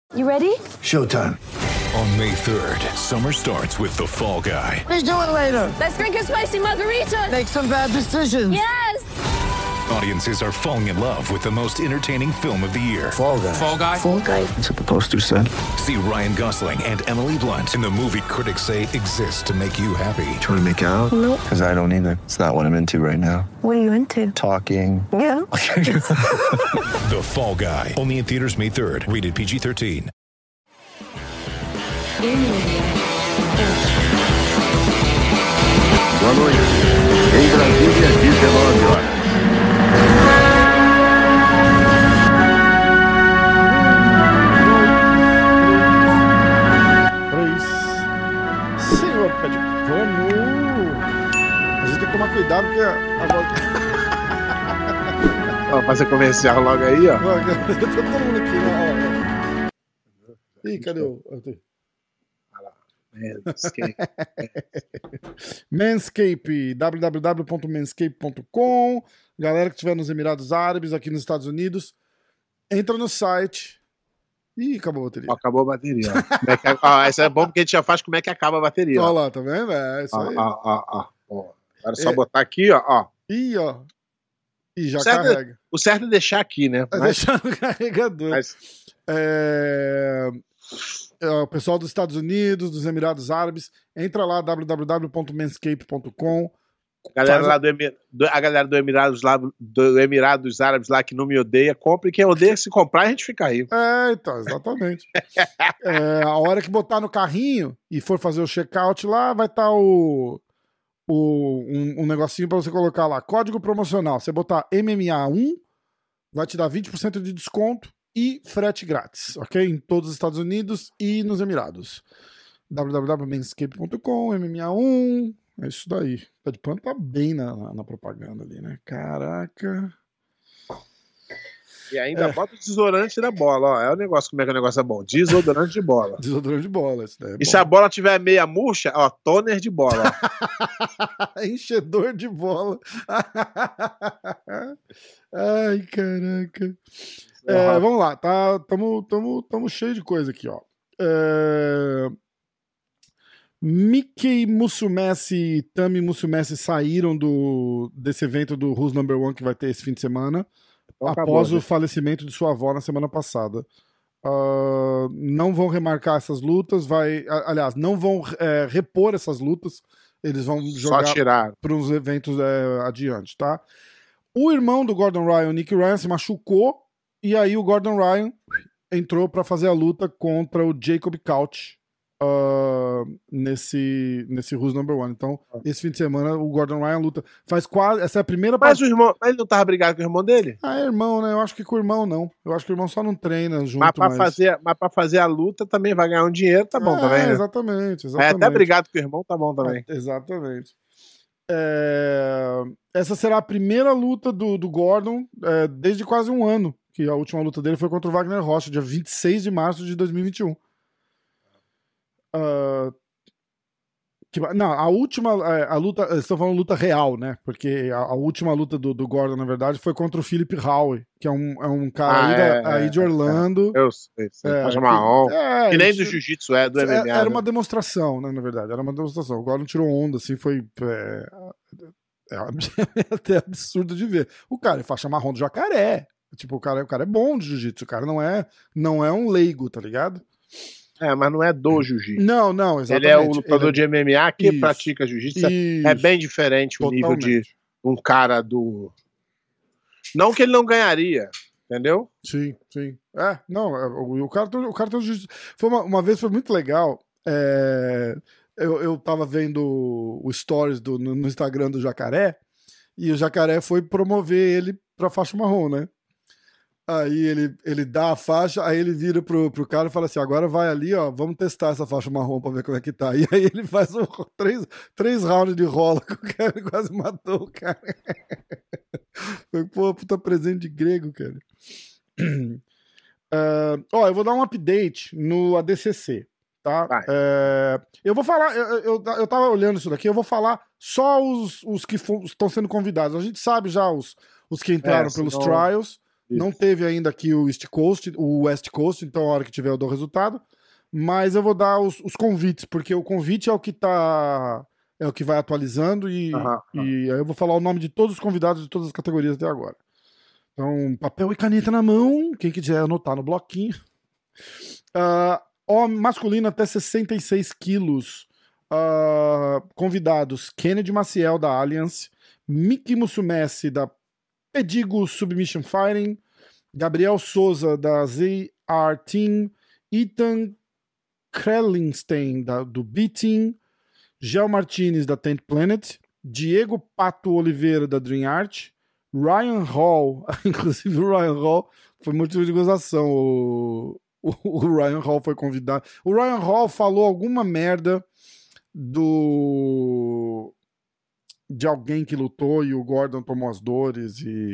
You ready? Showtime. On May 3rd, summer starts with The Fall Guy. Let's do it later. Let's drink a spicy margarita. Make some bad decisions. Yes! Audiences are falling in love with the most entertaining film of the year. Fall Guy. Fall Guy? Fall guy. That's what the poster said. See Ryan Gosling and Emily Blunt in the movie critics say exists to make you happy. Trying to make it out? Nope. Because I don't either. It's not what I'm into right now. What are you into? Talking. Yeah. The Fall Guy. Only in theaters May 3rd. Rated PG-13. Boa noite. Em Brasília, 19 horas. Senhor pé de pano. A gente tem que tomar cuidado porque a voz. Ó, fazer comercial logo aí, ó. Todo mundo aqui, né? Ih, cadê o. Manscape, www.manscape.com. Galera que estiver nos Emirados Árabes, aqui nos Estados Unidos, entra no site. Ih, acabou a bateria. Ó, acabou a bateria. Ó. Como é que, ó, isso é bom porque a gente já faz como é que acaba a bateria. Olha Ó, lá, tá vendo? É isso aí. ó. Agora é só botar aqui, ó. Ih, ó. E já Certo. carrega. O certo é deixar aqui, né? É deixar no carregador. O pessoal dos Estados Unidos, dos Emirados Árabes, entra lá, www.manscape.com. A galera lá a galera do Emirados Árabes lá que não me odeia, compre. Quem odeia, se comprar, a gente fica rico. Então, exatamente. A hora que botar no carrinho e for fazer o checkout lá, vai estar um negocinho pra você colocar lá, código promocional. Você botar MMA1, vai te dar 20% de desconto e frete grátis, ok? Em todos os Estados Unidos e nos Emirados. www.manscape.com, MMA1, é isso daí. Pé de pano tá bem na propaganda ali, né? Caraca. E ainda bota o desodorante na bola, ó. É o negócio, como é que o negócio é bom? Desodorante de bola. Desodorante de bola, isso daí é E bom. se a bola tiver meia murcha, ó, toner de bola. Ó. Enchedor de bola. Ai, caraca. Vamos lá, tamo cheio de coisa aqui, ó. Mickey Musumeci e Tami Musumeci saíram desse evento do Who's Number One que vai ter esse fim de semana, após o falecimento de sua avó na semana passada. Não vão remarcar essas lutas, aliás, não vão repor essas lutas, eles vão jogar para uns eventos adiante, tá? O irmão do Gordon Ryan, o Nick Ryan, se machucou, e aí o Gordon Ryan entrou para fazer a luta contra o Jacob Couch nesse Who's Number One. Então, esse fim de semana, o Gordon Ryan luta. Essa é a primeira Mas ele não tava brigado com o irmão dele? É irmão, né? Eu acho que com o irmão não. Eu acho que o irmão só não treina junto. Mas pra fazer a luta também vai ganhar um dinheiro, tá bom também, né? Exatamente. Até brigado com o irmão, tá bom também. Exatamente. Essa será a primeira luta do Gordon desde quase um ano, que a última luta dele foi contra o Wagner Rocha, dia 26 de março de 2021. Não, a última luta, estão falando luta real, né? Porque a última luta do Gordon, na verdade, foi contra o Philip Howe, que é um cara aí de Orlando. Eu sei. Faixa marrom. Que nem do jiu-jitsu, do MMA. Era uma demonstração, né? Na verdade, era uma demonstração. O Gordon tirou onda, assim, foi até absurdo de ver. O cara é faixa marrom do jacaré. Tipo, o cara é bom de jiu-jitsu. O cara não é um leigo, tá ligado? Mas não é do jiu-jitsu. Não, exatamente. Ele é o lutador de MMA que pratica jiu-jitsu. É bem diferente o nível de um cara do... Não que ele não ganharia, entendeu? Sim. O cara tem um jiu-jitsu. Uma vez foi muito legal. Eu tava vendo o stories no Instagram do Jacaré, e o Jacaré foi promover ele pra faixa marrom, né? Aí ele dá a faixa, aí ele vira pro cara e fala assim, agora vai ali, ó, vamos testar essa faixa marrom pra ver como é que tá. E aí ele faz três rounds de rola com o cara e quase matou o cara. Foi, puta presente de grego, cara. Eu vou dar um update no ADCC, tá? Eu vou falar, eu tava olhando isso daqui, eu vou falar só os que estão sendo convidados. A gente sabe já os que entraram pelos trials, Não teve ainda aqui o West Coast, então a hora que tiver eu dou o resultado. Mas eu vou dar os convites, porque o convite é o que vai atualizando e aí eu vou falar o nome de todos os convidados de todas as categorias até agora. Então, papel e caneta na mão, quem quiser anotar no bloquinho. Masculino até 66 quilos. Convidados: Kennedy Maciel, da Alliance, Miki Musumeci, da Pedigo Submission Fighting, Gabriel Souza, da ZR Team, Ethan Krellinstein, do B-Team, Gel Martinez, da Tent Planet, Diego Pato Oliveira, da Dream Art, Ryan Hall, inclusive o Ryan Hall foi motivo de gozação, o Ryan Hall foi convidado. O Ryan Hall falou alguma merda de alguém que lutou e o Gordon tomou as dores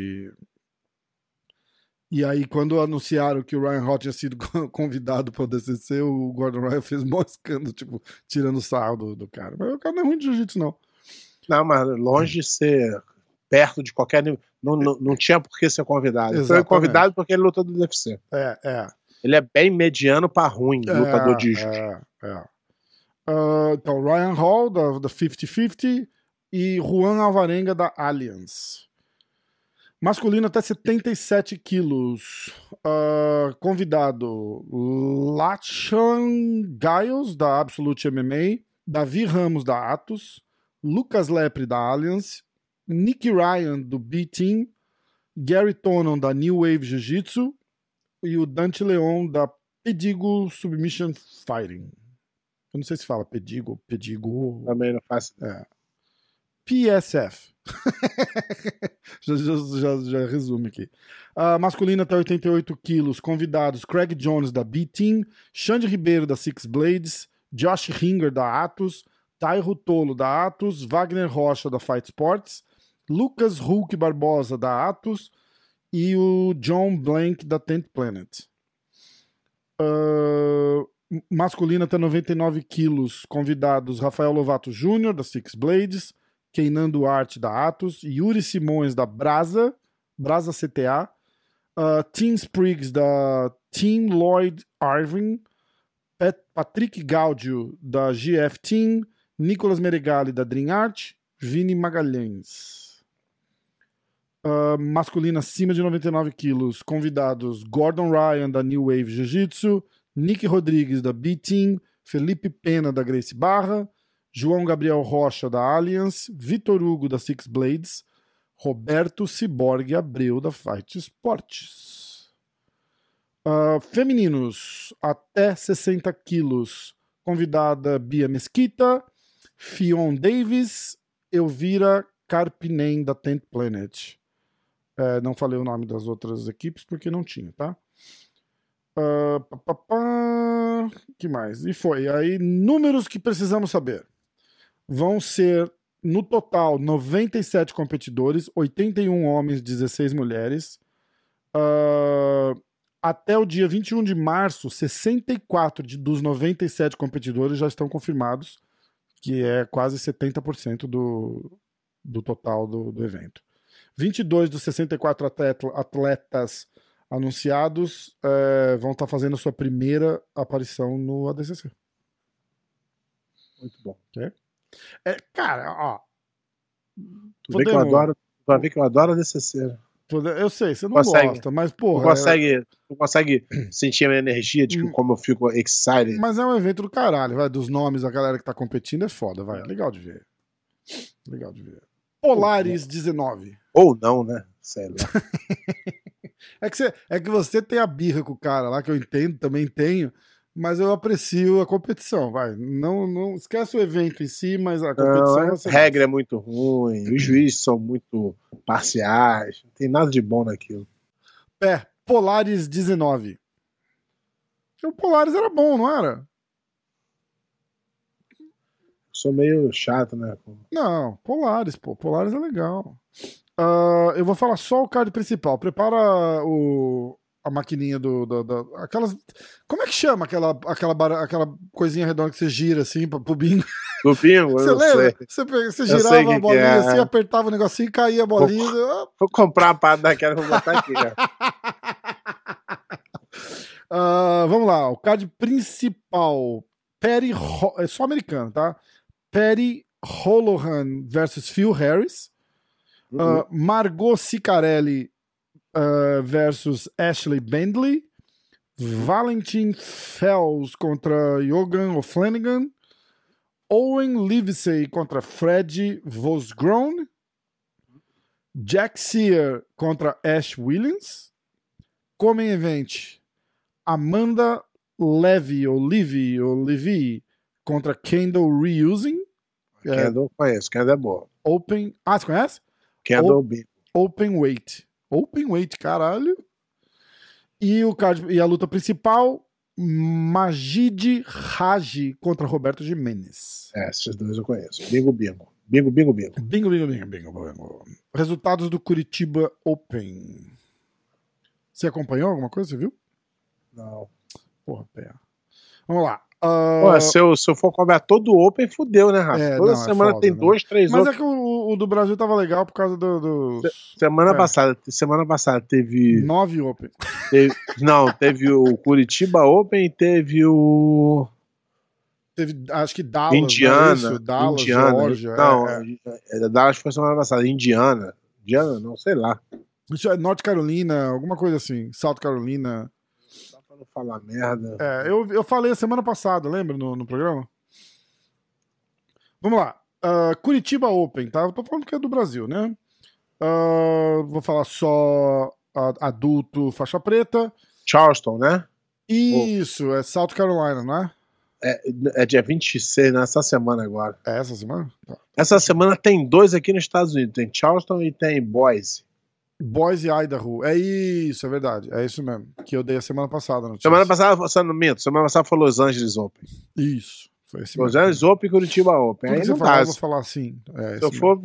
e aí quando anunciaram que o Ryan Hall tinha sido convidado para o DCC, o Gordon Ryan fez mó escândalo, tipo, tirando o sarro do cara. Mas o cara não é ruim de jiu-jitsu, não. Não, mas longe de ser perto de qualquer nível. Não tinha por que ser convidado. Ele foi convidado porque ele lutou do UFC. Ele é bem mediano para ruim, lutador de jiu-jitsu. Então, Ryan Hall, da 50-50, e Juan Alvarenga, da Alliance. Masculino até 77 quilos. Convidado: Lachan Giles, da Absolute MMA, Davi Ramos, da Atos, Lucas Lepre, da Alliance, Nick Ryan, do B-Team, Gary Tonon, da New Wave Jiu-Jitsu, e o Dante Leon, da Pedigo Submission Fighting. Eu não sei se fala Pedigo. Também não faço. PSF. já resume aqui. Masculino até 88 quilos. Convidados: Craig Jones, da B-Team, Xande Ribeiro, da Six Blades, Josh Ringer, da Atos, Tairo Tolo, da Atos, Wagner Rocha, da Fight Sports, Lucas Hulk Barbosa, da Atos, e o John Blank, da Tent Planet. Masculino até 99 quilos. Convidados: Rafael Lovato Jr., da Six Blades, Keinan Duarte, da Atos, Yuri Simões, da Brasa CTA, Tim Spriggs, da Team Lloyd Irving, Patrick Gaudio, da GF Team, Nicolas Meregali, da Dream Art, Vini Magalhães. Masculino acima de 99 quilos. Convidados: Gordon Ryan, da New Wave Jiu-Jitsu, Nick Rodrigues, da B-Team, Felipe Pena, da Gracie Barra, João Gabriel Rocha, da Alliance, Vitor Hugo, da Six Blades, Roberto Ciborgue Abreu, da Fight Sports. Femininos até 60 quilos. Convidada: Bia Mesquita, Fion Davis, Elvira Carpinen, da Tent Planet. Não falei o nome das outras equipes porque não tinha, tá? Que mais? E foi. Aí, números que precisamos saber. Vão ser, no total, 97 competidores, 81 homens, 16 mulheres. Até o dia 21 de março, 64 dos 97 competidores já estão confirmados, que é quase 70% do total do evento. 22 dos 64 atletas anunciados vão estar fazendo a sua primeira aparição no ADCC. Muito bom. Cara, ó. Tu vai ver que eu adoro ADCC. Eu sei, você não gosta, mas porra. Tu consegue sentir a minha energia de como eu fico excited. Mas é um evento do caralho, vai. Dos nomes da galera que tá competindo é foda, vai. Legal de ver. Polaris 19. Ou não, né? Sei lá. É que você tem a birra com o cara lá, que eu entendo, também tenho, mas eu aprecio a competição, vai. Não esquece o evento em si, mas a competição... A regra é muito ruim, os juízes são muito parciais, não tem nada de bom naquilo. Polaris 19. O Polaris era bom, não era? Sou meio chato, né? Não, Polaris é legal. Eu vou falar só o card principal. Prepara a maquininha aquelas. Como é que chama aquela coisinha redonda que você gira assim pro bingo? Do bingo? Você lembra? Você girava a bolinha assim, apertava o negocinho e caía a bolinha. Vou comprar uma parada daquela e vou botar aqui, cara. Vamos lá, o card principal. É só americano, tá? Perry Holohan versus Phil Harris. Margot Ciccarelli versus Ashley Bentley. Valentin Fells contra Jogan O'Flanagan. Owen Livesey contra Fred Vosgroen. Jack Sear contra Ash Williams. Come Event, Amanda Levy contra Kendall Reusing. Kendall conheço, Kendall é boa. Open. Ah, você conhece? Kendall B. Open Weight, caralho. E a luta principal, Majid Raji contra Roberto Jimenez. Esses dois eu conheço. Bingo. Resultados do Curitiba Open. Você acompanhou alguma coisa? Você viu? Não. Porra, pé. Vamos lá. Se eu for cobrar todo o Open, fudeu, né, Rafa? Toda semana foda, tem 2, 3 Mas é que o do Brasil tava legal por causa do... Semana passada teve... 9 Open. Teve o Curitiba Open e teve o... Teve, acho que Dallas. Indiana. Georgia. Dallas foi semana passada. Indiana, não, sei lá. North Carolina, alguma coisa assim. South Carolina. Só pra não falar merda. Eu falei a semana passada, lembra no programa? Vamos lá. Curitiba Open, tá? Eu tô falando que é do Brasil, né? Vou falar só adulto faixa preta. Charleston, né? Isso, é South Carolina, não é? É dia 26, né? Essa semana agora. É essa semana? Tá. Essa semana tem 2 aqui nos Estados Unidos. Tem Charleston e tem Boise. Boise, Idaho. É isso, é verdade. É isso mesmo. Que eu dei a semana passada. Semana passada foi Los Angeles Open. Isso. Foi esse Los Angeles Open e Curitiba Open. Tudo aí que não você falar, dá. eu vou falar assim. Se eu for...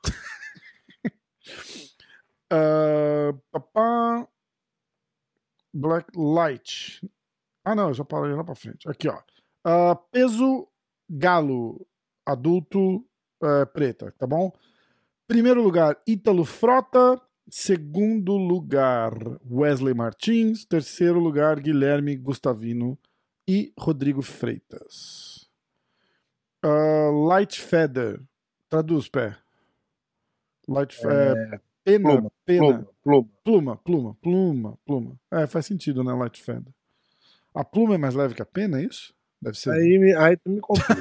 Black Light. Não, eu já parei lá pra frente. Aqui, ó. Peso galo. Adulto preta, tá bom? Primeiro lugar, Ítalo Frota. Segundo lugar, Wesley Martins. Terceiro lugar, Guilherme Gustavino e Rodrigo Freitas. Light Feather. Traduz, pé. Light Feather. Pena. Pluma. Faz sentido, né, Light Feather. A pluma é mais leve que a pena, é isso? Deve ser. Aí tu me complica.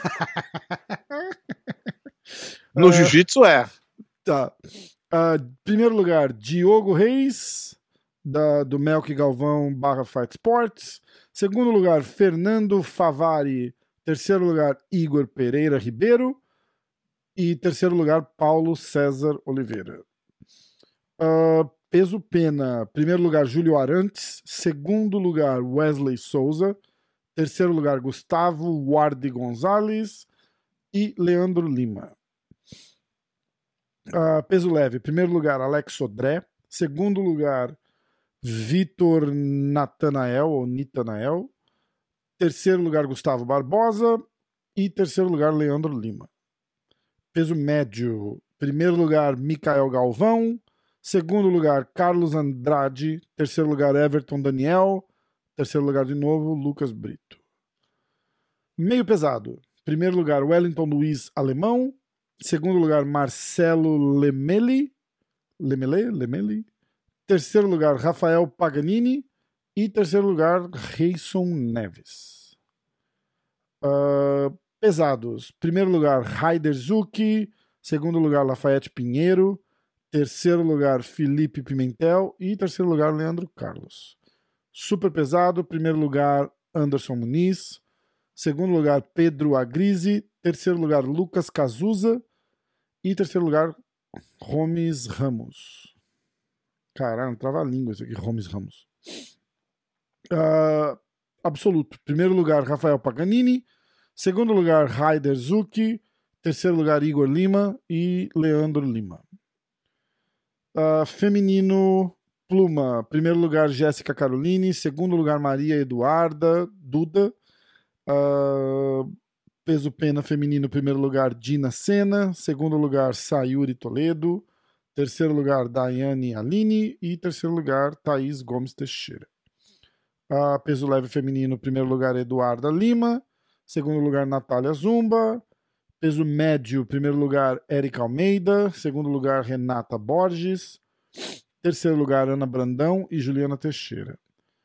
No jiu-jitsu Tá. Primeiro lugar, Diogo Reis, do Melk Galvão / Fight Sports. Segundo lugar, Fernando Favari. Terceiro lugar, Igor Pereira Ribeiro. E terceiro lugar, Paulo César Oliveira. Peso pena. Primeiro lugar, Júlio Arantes. Segundo lugar, Wesley Souza. Terceiro lugar, Gustavo Wardi Gonzalez e Leandro Lima. Peso leve. Primeiro lugar, Alex Sodré. Segundo lugar, Vitor Nitanael. Terceiro lugar, Gustavo Barbosa. E terceiro lugar, Leandro Lima. Peso médio. Primeiro lugar, Micael Galvão. Segundo lugar, Carlos Andrade. Terceiro lugar, Everton Daniel. Terceiro lugar, de novo, Lucas Brito. Meio pesado. Primeiro lugar, Wellington Luiz Alemão. Segundo lugar, Marcelo Lemeli. Terceiro lugar, Rafael Paganini. E terceiro lugar, Reison Neves. Pesados. Primeiro lugar, Raider Zucchi. Segundo lugar, Lafayette Pinheiro. Terceiro lugar, Felipe Pimentel. E terceiro lugar, Leandro Carlos. Super pesado. Primeiro lugar, Anderson Muniz. Segundo lugar, Pedro Agrizi. Terceiro lugar, Lucas Cazuza. E terceiro lugar, Gomes Ramos. Caralho, trava a língua isso aqui, Gomes Ramos. Absoluto. Primeiro lugar, Rafael Paganini. Segundo lugar, Raider Zucchi. Terceiro lugar, Igor Lima e Leandro Lima. Feminino, pluma. Primeiro lugar, Jéssica Caroline. Segundo lugar, Maria Eduarda Duda. Peso pena feminino, primeiro lugar, Dina Sena. Segundo lugar, Sayuri Toledo. Terceiro lugar, Daiane Aline. E terceiro lugar, Thaís Gomes Teixeira. Peso leve feminino, primeiro lugar, Eduarda Lima. Segundo lugar, Natália Zumba. Peso médio, primeiro lugar, Érica Almeida. Segundo lugar, Renata Borges. Terceiro lugar, Ana Brandão e Juliana Teixeira.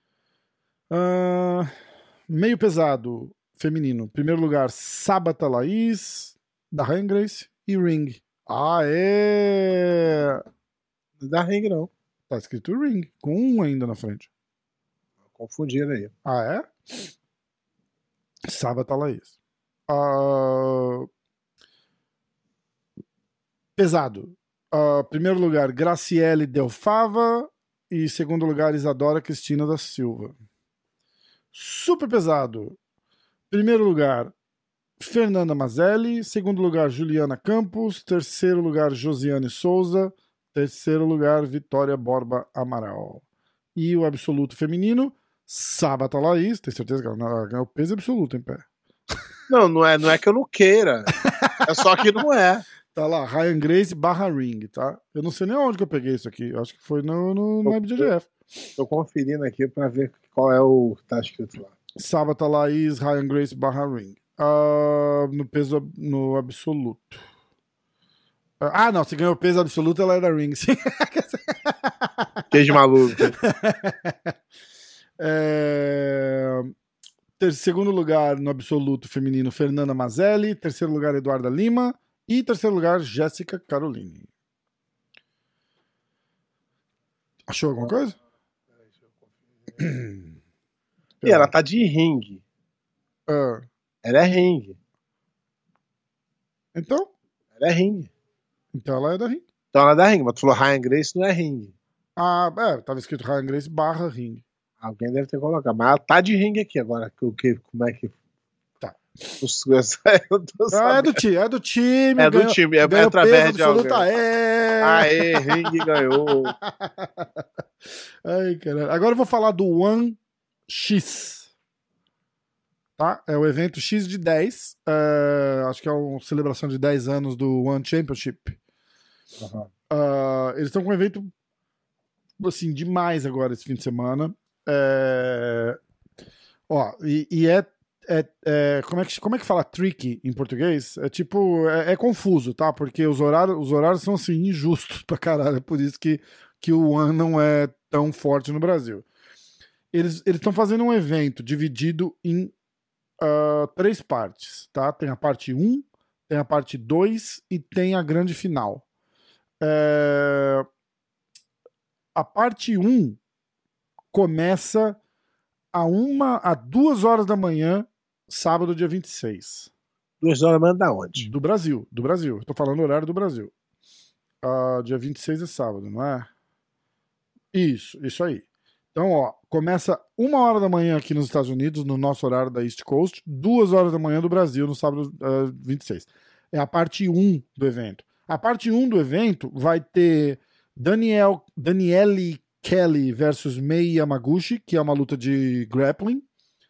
Meio pesado feminino, primeiro lugar, Sábata Laís, da Ryan Grace e Ring. Não dá Ring, não. Tá escrito Ring, com um ainda na frente. Confundiram aí. É? Sábata Laís. Pesado. Primeiro lugar, Graciele Delfava. E segundo lugar, Isadora Cristina da Silva. Super pesado. Primeiro lugar, Fernanda Mazelli. Segundo lugar, Juliana Campos. Terceiro lugar, Josiane Souza. Terceiro lugar, Vitória Borba Amaral. E o absoluto feminino, Sábata Laís. Tem certeza que ela ganhou o peso absoluto em pé? Não é que eu não queira. É só que não é. Tá lá, Ryan Grace / Ring, tá? Eu não sei nem onde que eu peguei isso aqui. Eu acho que foi no IBJJF. Tô conferindo aqui pra ver qual é o que tá escrito lá. Sábata Laís, Ryan Grace / Ring. No peso, no absoluto. Não, se ganhou peso absoluto, ela era Ring. Queijo maluco. Segundo lugar no absoluto feminino, Fernanda Mazelli. Terceiro lugar, Eduarda Lima. E terceiro lugar, Jéssica Caroline. Achou alguma coisa? E ela tá de ringue. Ela é ringue. Então? Ela é ringue. Então ela é da ringue. Então ela é da ringue, mas tu falou Ryan Grace, não é ringue. Tava escrito Ryan Grace / ringue. Alguém deve ter colocado. Mas ela tá de ringue aqui agora. Como é que... Tá. É do time. É do time. É através de alguém. Aê, ringue ganhou. Ai, caralho. Agora eu vou falar do One X. Tá? É o evento X de 10. Acho que é uma celebração de 10 anos do One Championship. Uhum. Eles estão com um evento assim, demais agora esse fim de semana. Como é que fala tricky em português? É tipo, é confuso, tá? Porque os horários são assim, injustos pra caralho. É por isso que o One não é tão forte no Brasil. Eles estão fazendo um evento dividido em 3 partes, tá? Tem a parte 1, tem a parte 2 e tem a grande final. A parte 1 começa a 2 horas da manhã, sábado, dia 26. 2 horas da manhã da onde? Do Brasil. Eu tô falando o horário do Brasil. Dia 26 é sábado, não é? Isso aí. Então, começa 1 hora da manhã aqui nos Estados Unidos, no nosso horário da East Coast, 2 horas da manhã do Brasil, no sábado 26. É a parte 1 do evento. A parte 1 do evento vai ter Daniele Kelly versus Mei Yamaguchi, que é uma luta de grappling.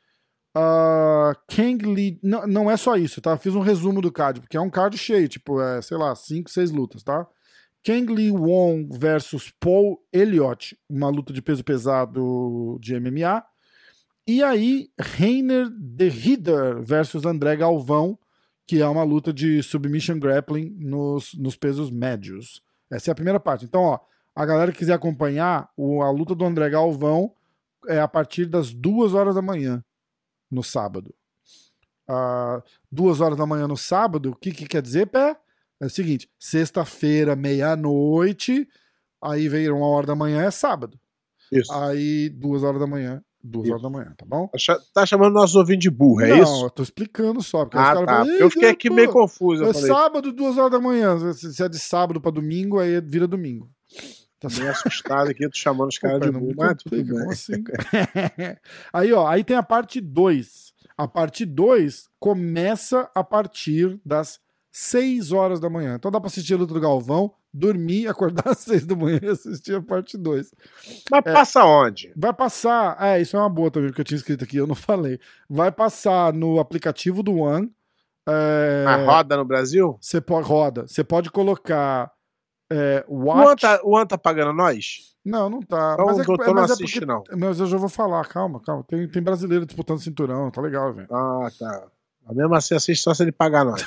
Kang Lee... Não é só isso, tá? Eu fiz um resumo do card, porque é um card cheio, tipo, 5, 6 lutas, tá? Kang Lee Wong versus Paul Elliott, uma luta de peso pesado de MMA. E aí, Reiner de Ridder versus André Galvão, que é uma luta de submission grappling nos pesos médios. Essa é a primeira parte. Então, a galera que quiser acompanhar, a luta do André Galvão é a partir das 2 horas da manhã, no sábado. 2 horas da manhã no sábado, o que quer dizer, Pé? É o seguinte, sexta-feira, meia-noite, aí veio 1 hora da manhã, é sábado. Isso. Aí 2 horas da manhã, 2 horas da manhã, tá bom? Tá chamando nossos ouvintes de burro, é isso? Não, eu tô explicando só. Porque tá. Falam, eu fiquei aqui meio confuso. É sábado, 2 horas da manhã. Se é de sábado pra domingo, aí vira domingo. Tá meio assustado aqui, tô chamando os caras de burro, mas tudo bem. Assim? Aí tem a parte 2. A parte 2 começa a partir das 6 horas da manhã. Então dá pra assistir a luta do Galvão, dormir, acordar às 6 da manhã e assistir a parte 2. Mas passa onde? Vai passar... isso é uma boa também, porque eu tinha escrito aqui, eu não falei. Vai passar no aplicativo do One. Roda no Brasil? Roda. Você pode colocar Watch... O An tá pagando nós? Não tá. Então, mas o doutor não assiste, não. Mas eu já vou falar, calma. Tem brasileiro disputando cinturão, tá legal, velho. Ah, tá. Mesmo assim, assiste só se ele pagar nós.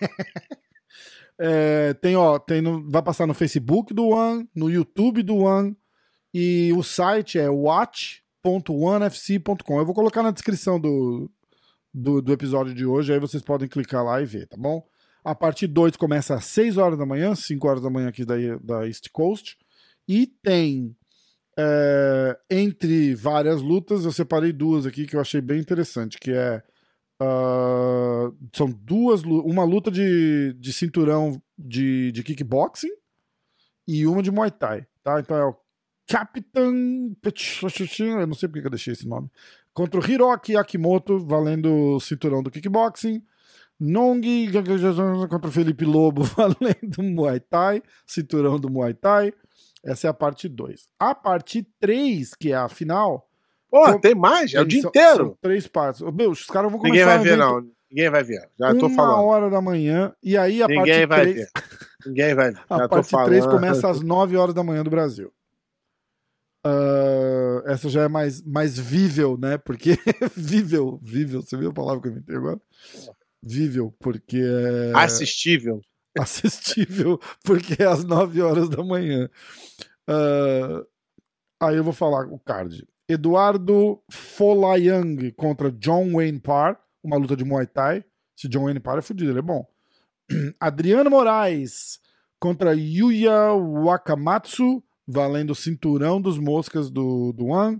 Vai passar no Facebook do One, no YouTube do One, e o site é watch.onefc.com. Eu vou colocar na descrição do episódio de hoje, aí vocês podem clicar lá e ver, tá bom? A parte 2 começa às 6 horas da manhã, 5 horas da manhã aqui da East Coast, e tem, entre várias lutas, eu separei 2 aqui que eu achei bem interessante, que são 2, uma luta de cinturão de kickboxing e uma de Muay Thai, tá? Então é o Capitão, eu não sei porque eu deixei esse nome, contra o Hiroki Akimoto, valendo o cinturão do kickboxing. Nongi contra o Felipe Lobo, valendo Muay Thai, cinturão do Muay Thai. Essa é a parte 2. A parte 3, que é a final... Pô, tem mais? É o dia inteiro? São 3 partes. Meu, os caras vão começar... Ninguém vai ver, não. Ninguém vai ver. Já tô falando. 1h da manhã, e aí a parte 3... Ninguém vai ver. Ninguém vai ver. A parte 3 começa às 9 horas da manhã do Brasil. Essa já é mais vível, né? Porque... vível, você viu a palavra que eu inventei agora? Vível, porque é... Assistível, porque é às 9 horas da manhã. Aí eu vou falar o card. Eduardo Folayang contra John Wayne Parr, uma luta de Muay Thai. Esse John Wayne Parr é fodido, ele é bom. Adriano Moraes contra Yuya Wakamatsu, valendo o cinturão dos moscas do One.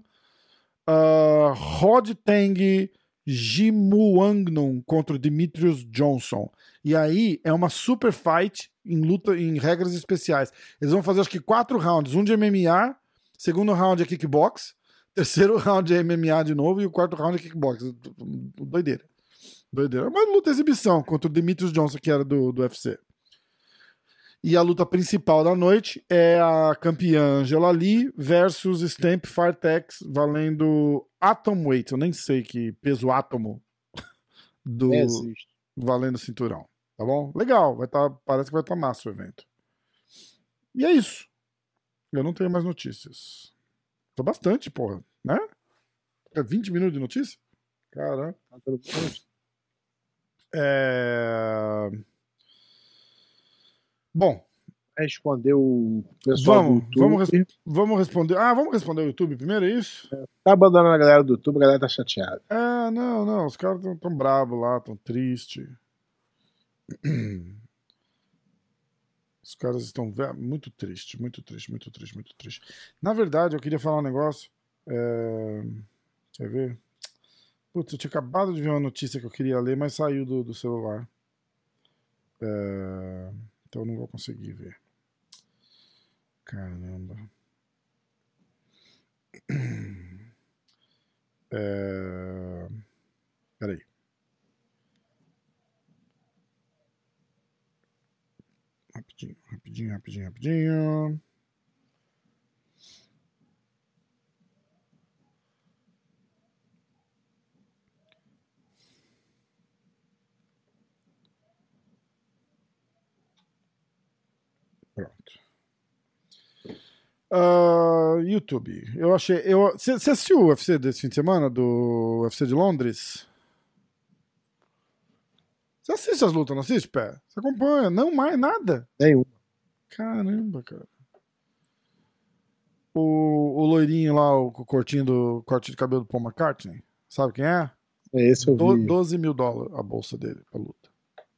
Rod Tang Jimuangnon contra o Demetrius Johnson. E aí é uma super fight em regras especiais. Eles vão fazer acho que 4 rounds, um de MMA, segundo round é kickbox, terceiro round é MMA de novo e o quarto round é kickbox. Doideira. É uma luta exibição contra o Demetrius Johnson, que era do UFC. E a luta principal da noite é a campeã Angela Lee versus Stamp Firetex, valendo Atom Weight. Eu nem sei que peso átomo valendo cinturão. Tá bom? Legal. Parece que vai estar massa o evento. E é isso. Eu não tenho mais notícias. Tô bastante, porra. Né? 20 minutos de notícia? Caramba. Bom, responder o pessoal do YouTube. Vamos responder. Vamos responder o YouTube primeiro, é isso? Tá abandonando a galera do YouTube, a galera tá chateada. Não, os caras tão bravos lá, tão tristes. Os caras estão muito tristes. Na verdade, eu queria falar um negócio. Quer ver? Putz, eu tinha acabado de ver uma notícia que eu queria ler, mas saiu do celular. Então eu não vou conseguir ver. Caramba. Peraí. Rapidinho. Pronto. YouTube. Você assistiu o UFC desse fim de semana? Do UFC de Londres? Você assiste as lutas, não assiste, Pé? Você acompanha? Não mais nada? Nenhum. Caramba, cara. O loirinho lá, o corte de cabelo do Paul McCartney, sabe quem é? Esse eu vi. $12 mil a bolsa dele pra luta.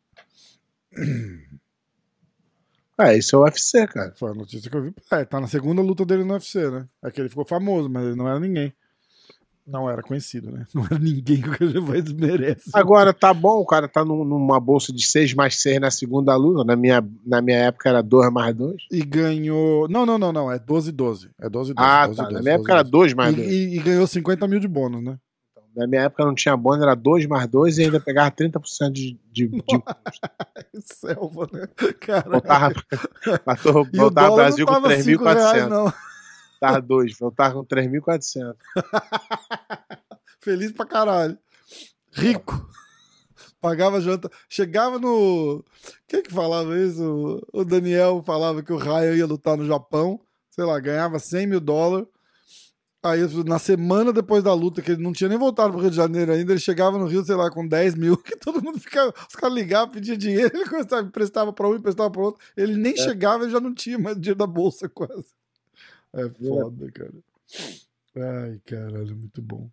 Esse é o UFC, cara. Foi a notícia que eu vi. Tá na segunda luta dele no UFC, né? É que ele ficou famoso, mas ele não era ninguém. Não era conhecido, né? Não era ninguém que o cara vai desmerece. Agora, tá bom, o cara tá numa bolsa de 6+6 na segunda luta. Na minha época era 2+2. E ganhou... Não. É 12-12. É 12-12. Tá. Na minha época era 2+2. E ganhou 50 mil de bônus, né? Na minha época não tinha bônus, era 2+2 e ainda pegava 30% de imposto. Selva, né? Caralho. Voltava ao Brasil com 3.400. Não. Tava 2, voltava com 3.400. Feliz pra caralho. Rico. Pagava janta. Chegava no... Quem que falava isso? O Daniel falava que o Ryan ia lutar no Japão. Sei lá, ganhava $100 mil. Aí, na semana depois da luta, que ele não tinha nem voltado pro Rio de Janeiro ainda, ele chegava no Rio, sei lá, com 10 mil, que todo mundo ficava... Os caras ligavam, pediam dinheiro, ele começava, emprestava pra um, emprestava pra outro. Ele nem chegava e já não tinha mais dinheiro da bolsa, quase. É foda, cara. Ai, caralho, muito bom.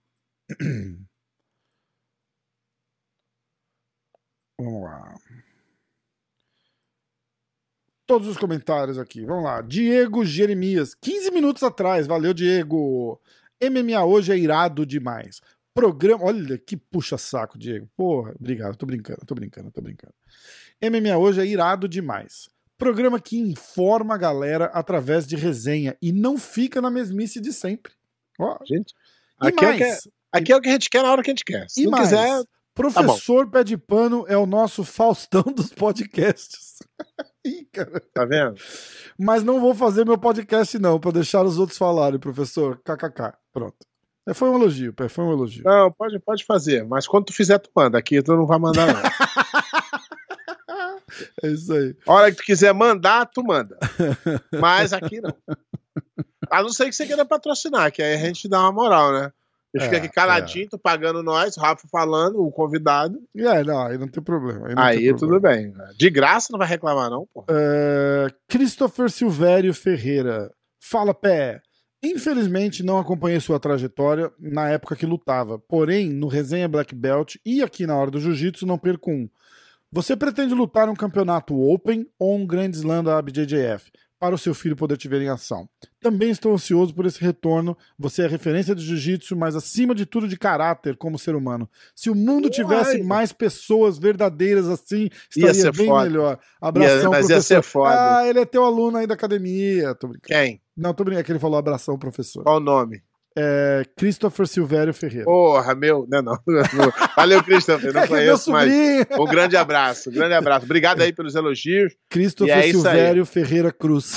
Vamos lá. Todos os comentários aqui. Vamos lá. Diego Jeremias. 15 minutos atrás. Valeu, Diego. MMA hoje é irado demais. Programa... Olha que puxa-saco, Diego. Porra, obrigado. Tô brincando. MMA hoje é irado demais. Programa que informa a galera através de resenha e não fica na mesmice de sempre. Ó, gente, aqui é o que a gente quer na hora que a gente quer. Se não mais, quiser... Professor Pé de Pano é o nosso Faustão dos podcasts. Ih, cara. Tá vendo? Mas não vou fazer meu podcast não, pra deixar os outros falarem, professor. KKK. Pronto. Foi um elogio, Pé, foi um elogio. Não, pode fazer, mas quando tu fizer, tu manda. Aqui tu não vai mandar, não. É isso aí. A hora que tu quiser mandar, tu manda. Mas aqui não. A não ser que você queira patrocinar, que aí a gente dá uma moral, né? Eu fico aqui caladinho, tô pagando nós, o Rafa falando, o convidado. Não, aí não tem problema. Aí tudo bem. De graça não vai reclamar, não, pô. Christopher Silvério Ferreira. Fala, Pé. Infelizmente não acompanhei sua trajetória na época que lutava. Porém, no Resenha Black Belt e aqui na Hora do Jiu-Jitsu não perco um. Você pretende lutar um campeonato Open ou um Grand Slam da BJJF? Para o seu filho poder te ver em ação. Também estou ansioso por esse retorno. Você é referência de jiu-jitsu, mas acima de tudo de caráter como ser humano. Se o mundo tivesse mais pessoas verdadeiras assim, estaria bem foda. Melhor. Abração, mas professor. Ia ser foda. Ele é teu aluno aí da academia. Tô brincando. Quem? Não, tô brincando. É que ele falou abração, professor. Qual o nome? Christopher Silvério Ferreira. Porra, meu... Não. Valeu, Christopher. Não conheço, mas um grande abraço. Obrigado aí pelos elogios. Christopher Silvério Ferreira Cruz.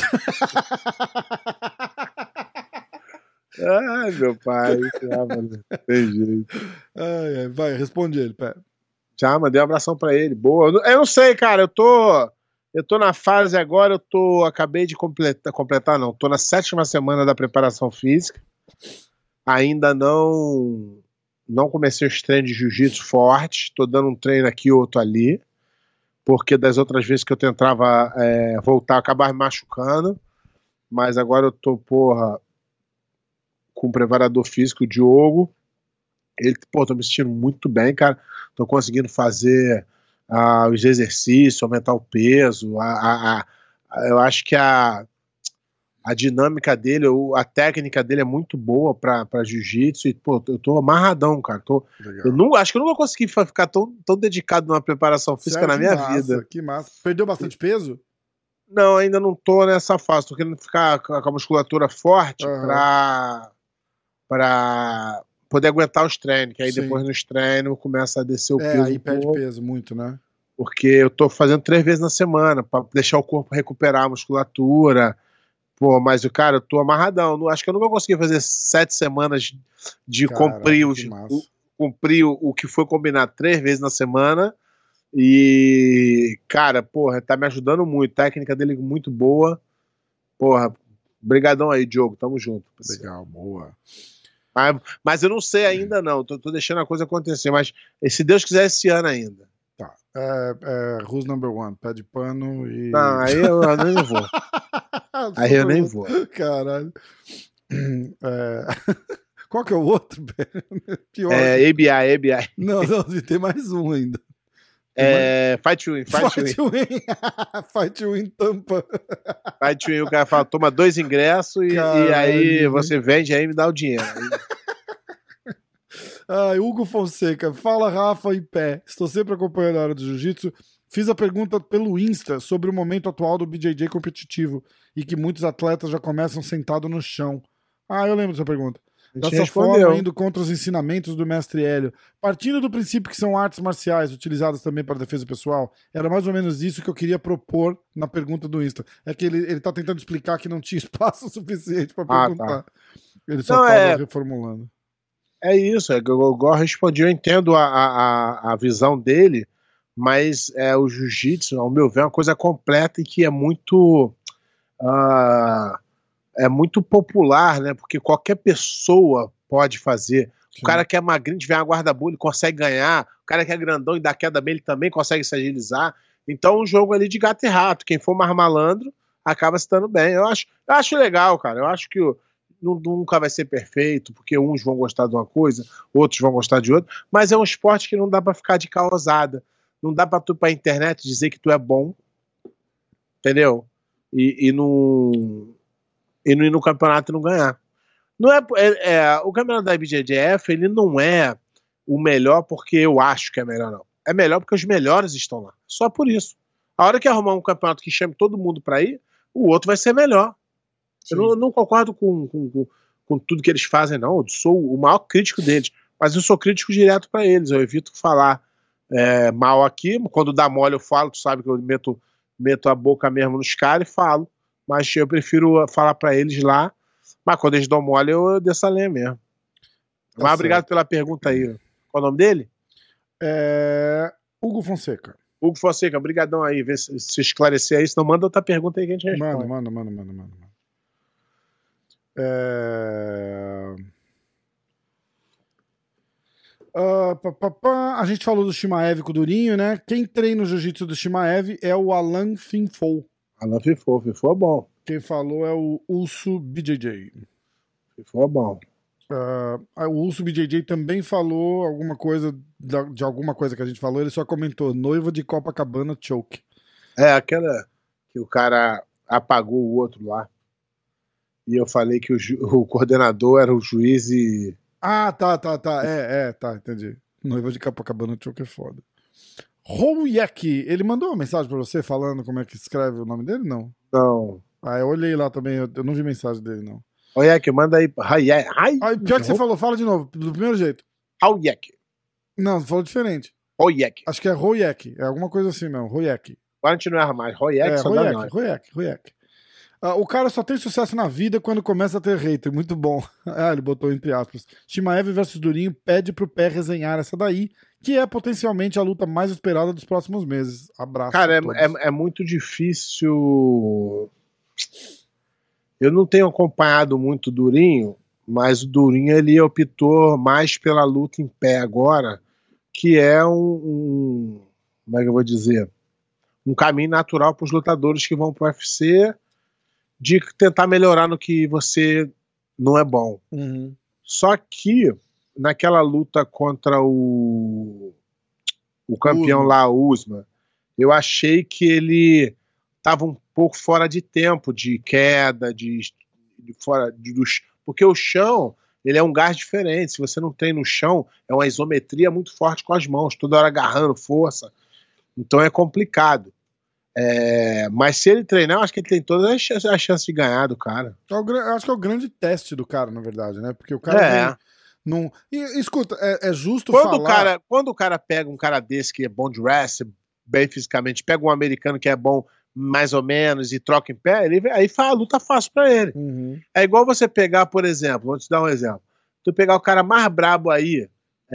Ai, meu pai. Tem jeito. Vai, responde ele, Pé. Já mandei um abração pra ele. Boa. Eu não sei, cara. Eu tô na fase agora, acabei de completar, não. Tô na 7ª semana da preparação física. Ainda não comecei os treinos de jiu-jitsu forte, tô dando um treino aqui, outro ali, porque das outras vezes que eu tentava voltar, eu acabava me machucando, mas agora eu tô, com o preparador físico, o Diogo, tô me sentindo muito bem, cara, tô conseguindo fazer os exercícios, aumentar o peso, eu acho que a dinâmica dele, a técnica dele é muito boa pra jiu-jitsu e, eu tô amarradão, cara. Acho que eu nunca consegui ficar tão dedicado numa preparação física na minha vida. Que massa. Perdeu bastante peso? Não, ainda não tô nessa fase. Tô querendo ficar com a musculatura forte pra poder aguentar os treinos, que aí depois nos treinos começa a descer o peso. Aí perde peso muito, né? Porque eu tô fazendo 3 vezes na semana pra deixar o corpo recuperar a musculatura. Mas, cara, eu tô amarradão. Acho que eu nunca consegui fazer 7 semanas de cumprir o que foi combinado 3 vezes na semana. E, cara, tá me ajudando muito. A técnica dele é muito boa. Brigadão aí, Diogo. Tamo junto. Legal, boa. Mas eu não sei ainda, não. Tô deixando a coisa acontecer. Mas, se Deus quiser, esse ano ainda. Tá. Who's number one? Pé de Pano e... Não, aí eu nem vou. Aí eu nem vou. Caralho. Qual que é o outro? Pior. ABI. Não, tem mais um ainda. Fight to Win. Fight to Win Tampa. Fight to Win, o cara fala, toma 2 ingressos e aí você vende aí e me dá o dinheiro. Hugo Fonseca, fala Rafa e Pé, estou sempre acompanhando a Hora do Jiu-Jitsu. Fiz a pergunta pelo Insta sobre o momento atual do BJJ competitivo e que muitos atletas já começam sentado no chão. Eu lembro dessa pergunta. Dessa forma, indo contra os ensinamentos do mestre Hélio. Partindo do princípio que são artes marciais utilizadas também para defesa pessoal, era mais ou menos isso que eu queria propor na pergunta do Insta. É que ele tá tentando explicar que não tinha espaço suficiente para perguntar. Tá. Ele só estava reformulando. É isso, eu respondi, eu entendo a visão dele, Mas o jiu-jitsu, ao meu ver, é uma coisa completa e que é muito popular, né? Porque qualquer pessoa pode fazer. Sim. O cara que é magrinho, tiver uma guarda-bolha, ele consegue ganhar. O cara que é grandão e dá queda bem, ele também consegue se agilizar. Então, um jogo ali de gato e rato. Quem for mais malandro, acaba se dando bem. Eu acho legal, cara. Eu acho que nunca vai ser perfeito, porque uns vão gostar de uma coisa, outros vão gostar de outra. Mas é um esporte que não dá pra ficar de causada. Não dá pra tu ir pra internet dizer que tu é bom. Entendeu? E não ir no campeonato e não ganhar. Não o campeonato da IBJJF, ele não é o melhor porque eu acho que é melhor, não. É melhor porque os melhores estão lá. Só por isso. A hora que arrumar um campeonato que chame todo mundo pra ir, o outro vai ser melhor. Sim. Eu não concordo com tudo que eles fazem, não. Eu sou o maior crítico deles. Mas eu sou crítico direto pra eles. Eu evito falar mal aqui. Quando dá mole eu falo, tu sabe que eu meto a boca mesmo nos caras e falo. Mas eu prefiro falar pra eles lá. Mas quando eles dão mole, eu desço a lenha mesmo. Mas obrigado pela pergunta aí. Qual é o nome dele? Hugo Fonseca. Hugo Fonseca, brigadão aí. Vê se esclarecer aí. Senão manda outra pergunta aí que a gente responde. Manda. A gente falou do Shimaev com o Durinho, né? Quem treina o jiu-jitsu do Shimaev é o Alan Finfou. Alan Finfou é bom. Quem falou é o Urso BJJ. Finfou é bom. O Urso BJJ também falou alguma coisa de alguma coisa que a gente falou, ele só comentou noiva de Copacabana choke. Aquela que o cara apagou o outro lá. E eu falei que o coordenador era o juiz e... tá, entendi. Noiva de Copacabana choke é foda. Rouyek, ele mandou uma mensagem pra você falando como é que escreve o nome dele, não? Não. Eu olhei lá também, eu não vi mensagem dele, não. Rouyek, manda aí. Pior que você falou, fala de novo, do primeiro jeito. Rouyek. Não, você falou diferente. Rouyek. Acho que é Rouyek, é alguma coisa assim mesmo, Rouyek. Agora a gente não erra mais, Rouyek só dá nós. Rouyek. O cara só tem sucesso na vida quando começa a ter hater, muito bom. Ele botou entre aspas. Shimaev versus Durinho pede pro Pé resenhar essa daí, que é potencialmente a luta mais esperada dos próximos meses. Abraço. Cara, é muito difícil. Eu não tenho acompanhado muito o Durinho, mas o Durinho ele optou mais pela luta em pé agora, que é como é que eu vou dizer? Um caminho natural para os lutadores que vão pro UFC de tentar melhorar no que você não é bom. Uhum. Só que naquela luta contra o campeão lá, o Usman, eu achei que ele estava um pouco fora de tempo, de queda, porque o chão, ele é um gás diferente. Se você não tem no chão, é uma isometria muito forte com as mãos, toda hora agarrando força. Então é complicado. Mas se ele treinar, eu acho que ele tem todas as chances de ganhar do cara. Eu acho que é o grande teste do cara, na verdade, né? Porque o cara escuta, é justo falar... Quando o cara pega um cara desse que é bom de wrestling, bem fisicamente, pega um americano que é bom mais ou menos e troca em pé, aí a luta fácil pra ele. Uhum. É igual você pegar, por exemplo, vou te dar um exemplo. Tu pegar o cara mais brabo aí,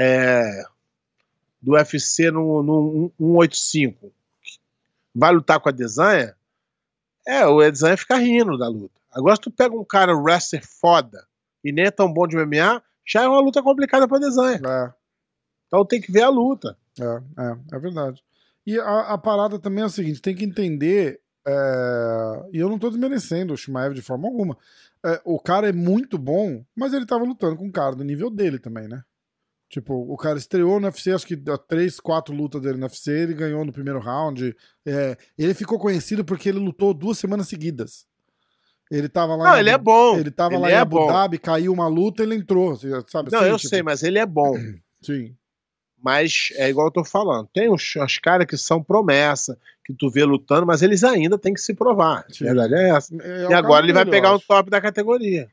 do UFC no 185, vai lutar com a Adesanya, o Adesanya fica rindo da luta. Agora se tu pega um cara wrestler foda e nem é tão bom de MMA, já é uma luta complicada pra Adesanya. Então tem que ver a luta. É verdade. E a parada também é o seguinte, tem que entender, e eu não tô desmerecendo o Shimaev de forma alguma, o cara é muito bom, mas ele tava lutando com um cara do nível dele também, né? Tipo, o cara estreou no UFC, acho que 3, 4 lutas dele no UFC, ele ganhou no primeiro round. Ele ficou conhecido porque ele lutou 2 semanas seguidas. Ele tava lá. Ele é bom. Ele tava lá em Abu Dhabi, caiu uma luta, ele entrou, sabe? Não, assim, eu sei, mas ele é bom. Sim. Mas é igual eu tô falando. Tem os caras que são promessa, que tu vê lutando, mas eles ainda têm que se provar. Sim. A verdade é essa. E agora ele vai pegar um top da categoria.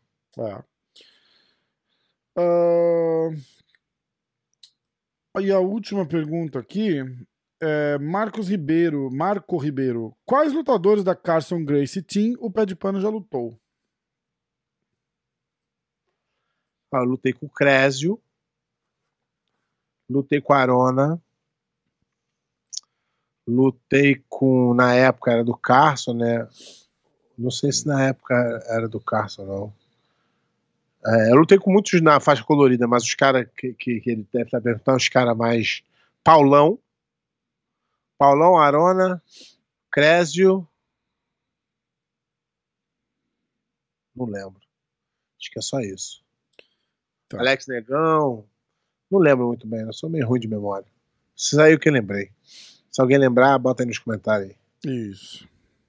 E a última pergunta aqui é Marco Ribeiro. Quais lutadores da Carson Gracie Team o Pé de Pano já lutou? Eu lutei com o Crésio. Lutei com a Arona. Lutei na época era do Carson, né? Não sei se na época era do Carson, não. Eu lutei com muitos na faixa colorida, mas os caras que ele deve estar perguntando, os caras mais... Paulão, Arona, Crésio... Não lembro. Acho que é só isso. Tá. Alex Negão... Não lembro muito bem, eu sou meio ruim de memória. Isso aí é o que eu lembrei. Se alguém lembrar, bota aí nos comentários. Isso.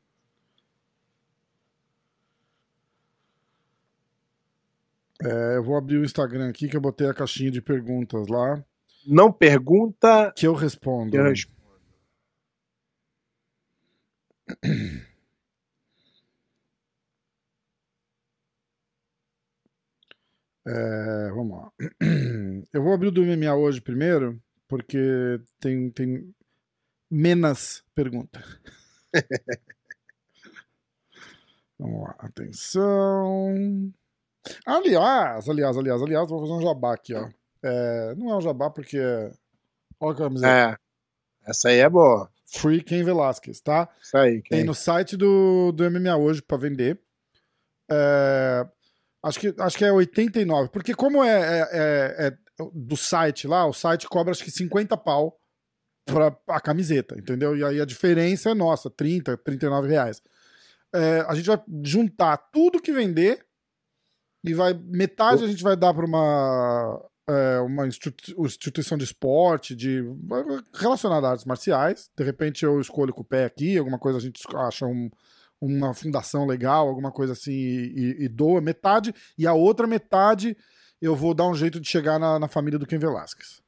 Eu vou abrir o Instagram aqui, que eu botei a caixinha de perguntas lá. Não pergunta... Que eu respondo. Vamos lá. Eu vou abrir o do MMA hoje primeiro, porque tem menos perguntas. Vamos lá, atenção. Aliás, vou fazer um jabá aqui, ó. Não é um jabá porque... Olha a camiseta. Essa aí é boa. Free Cain Velasquez, tá? Isso aí. Tem no site do MMA hoje pra vender. Acho que é 89, porque como é do site lá, o site cobra acho que 50 pau pra a camiseta, entendeu? E aí a diferença é nossa, 30, 39 reais. A gente vai juntar tudo que vender e metade a gente vai dar pra uma instituição de esporte relacionada a artes marciais. De repente eu escolho com o pé aqui, alguma coisa a gente acha uma fundação legal, alguma coisa assim, e doa metade, e a outra metade eu vou dar um jeito de chegar na família do Cain Velasquez.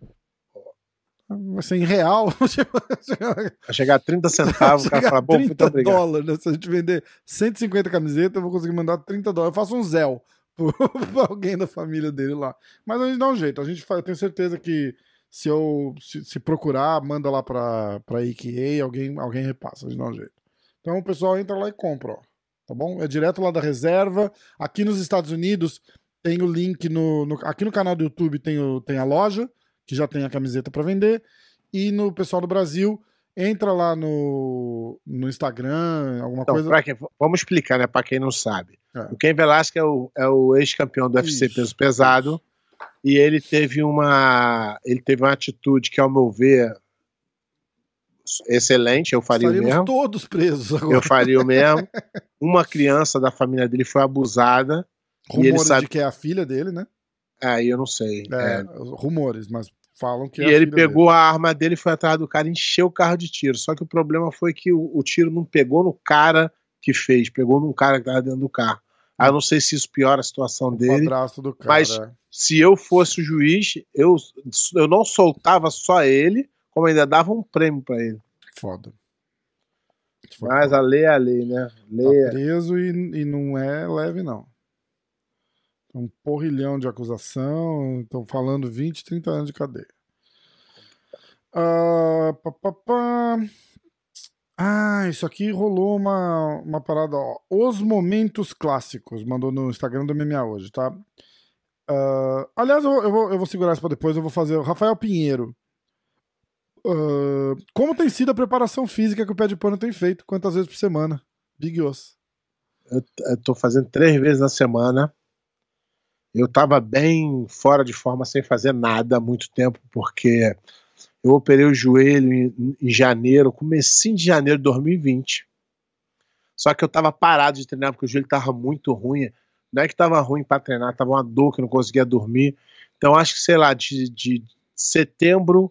Vai ser em real. Vai chegar a 30 centavos, o cara fala, bom, muito obrigado. $30, né? Se a gente vender 150 camisetas, eu vou conseguir mandar $30. Eu faço um Zelle pra alguém da família dele lá. Mas a gente dá um jeito. Eu tenho certeza que se procurar, manda lá pra AKA, alguém repassa, a gente dá um jeito. Então o pessoal entra lá e compra, ó. Tá bom? É direto lá da reserva. Aqui nos Estados Unidos tem o link aqui no canal do YouTube tem a loja, que já tem a camiseta para vender. E no pessoal do Brasil, entra lá no Instagram, alguma coisa. Vamos explicar, né? Para quem não sabe. O Cain Velasquez é o ex-campeão do UFC peso pesado. E ele teve uma atitude que, ao meu ver, excelente. Eu faria o mesmo. Todos presos agora. Eu faria o mesmo. Uma criança da família dele foi abusada. Rumores de que é a filha dele, né? Eu não sei. Rumores, mas falam que e ele pegou a arma dele, foi atrás do cara e encheu o carro de tiro. Só que o problema foi que o tiro não pegou no cara que fez, pegou num cara que estava dentro do carro. Eu não sei se isso piora a situação dele. Do cara, mas se eu fosse o juiz, eu não soltava só ele, como ainda dava um prêmio pra ele. Foda. Mas a lei é a lei, né? Tá preso e não é leve, não. Um porrilhão de acusação, estão falando 20, 30 anos de cadeia. Isso aqui rolou uma parada, ó. Os momentos clássicos, mandou no Instagram do MMA hoje, tá? Aliás, eu vou segurar isso pra depois, eu vou fazer. Rafael Pinheiro. Como tem sido a preparação física que o Pé de Pano tem feito? Quantas vezes por semana? Big Osso. Eu tô fazendo 3 vezes na semana. Eu tava bem fora de forma, sem fazer nada há muito tempo, porque eu operei o joelho em janeiro, comecinho de janeiro de 2020. Só que eu tava parado de treinar, porque o joelho tava muito ruim. Não é que tava ruim para treinar, tava uma dor que eu não conseguia dormir. Então acho que, sei lá, de setembro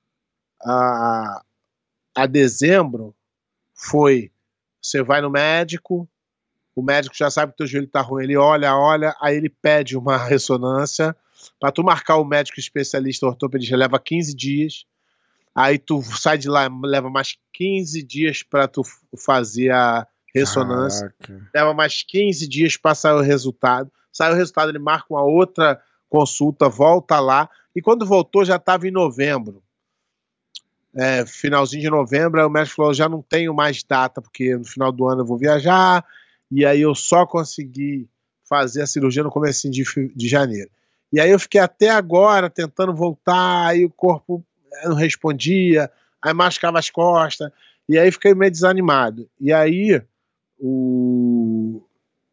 a dezembro foi, você vai no médico, o médico já sabe que o teu joelho tá ruim, ele olha, aí ele pede uma ressonância. Para tu marcar o médico especialista ortopedista leva 15 dias. Aí tu sai de lá, leva mais 15 dias para tu fazer a ressonância. Caraca. Leva mais 15 dias para sair o resultado. Sai o resultado, ele marca uma outra consulta, volta lá. E quando voltou já estava em novembro. Finalzinho de novembro, aí o médico falou, já não tenho mais data, porque no final do ano eu vou viajar. E aí eu só consegui fazer a cirurgia no começo de janeiro. E aí eu fiquei até agora tentando voltar, aí o corpo não respondia, aí machucava as costas, e aí fiquei meio desanimado. E aí o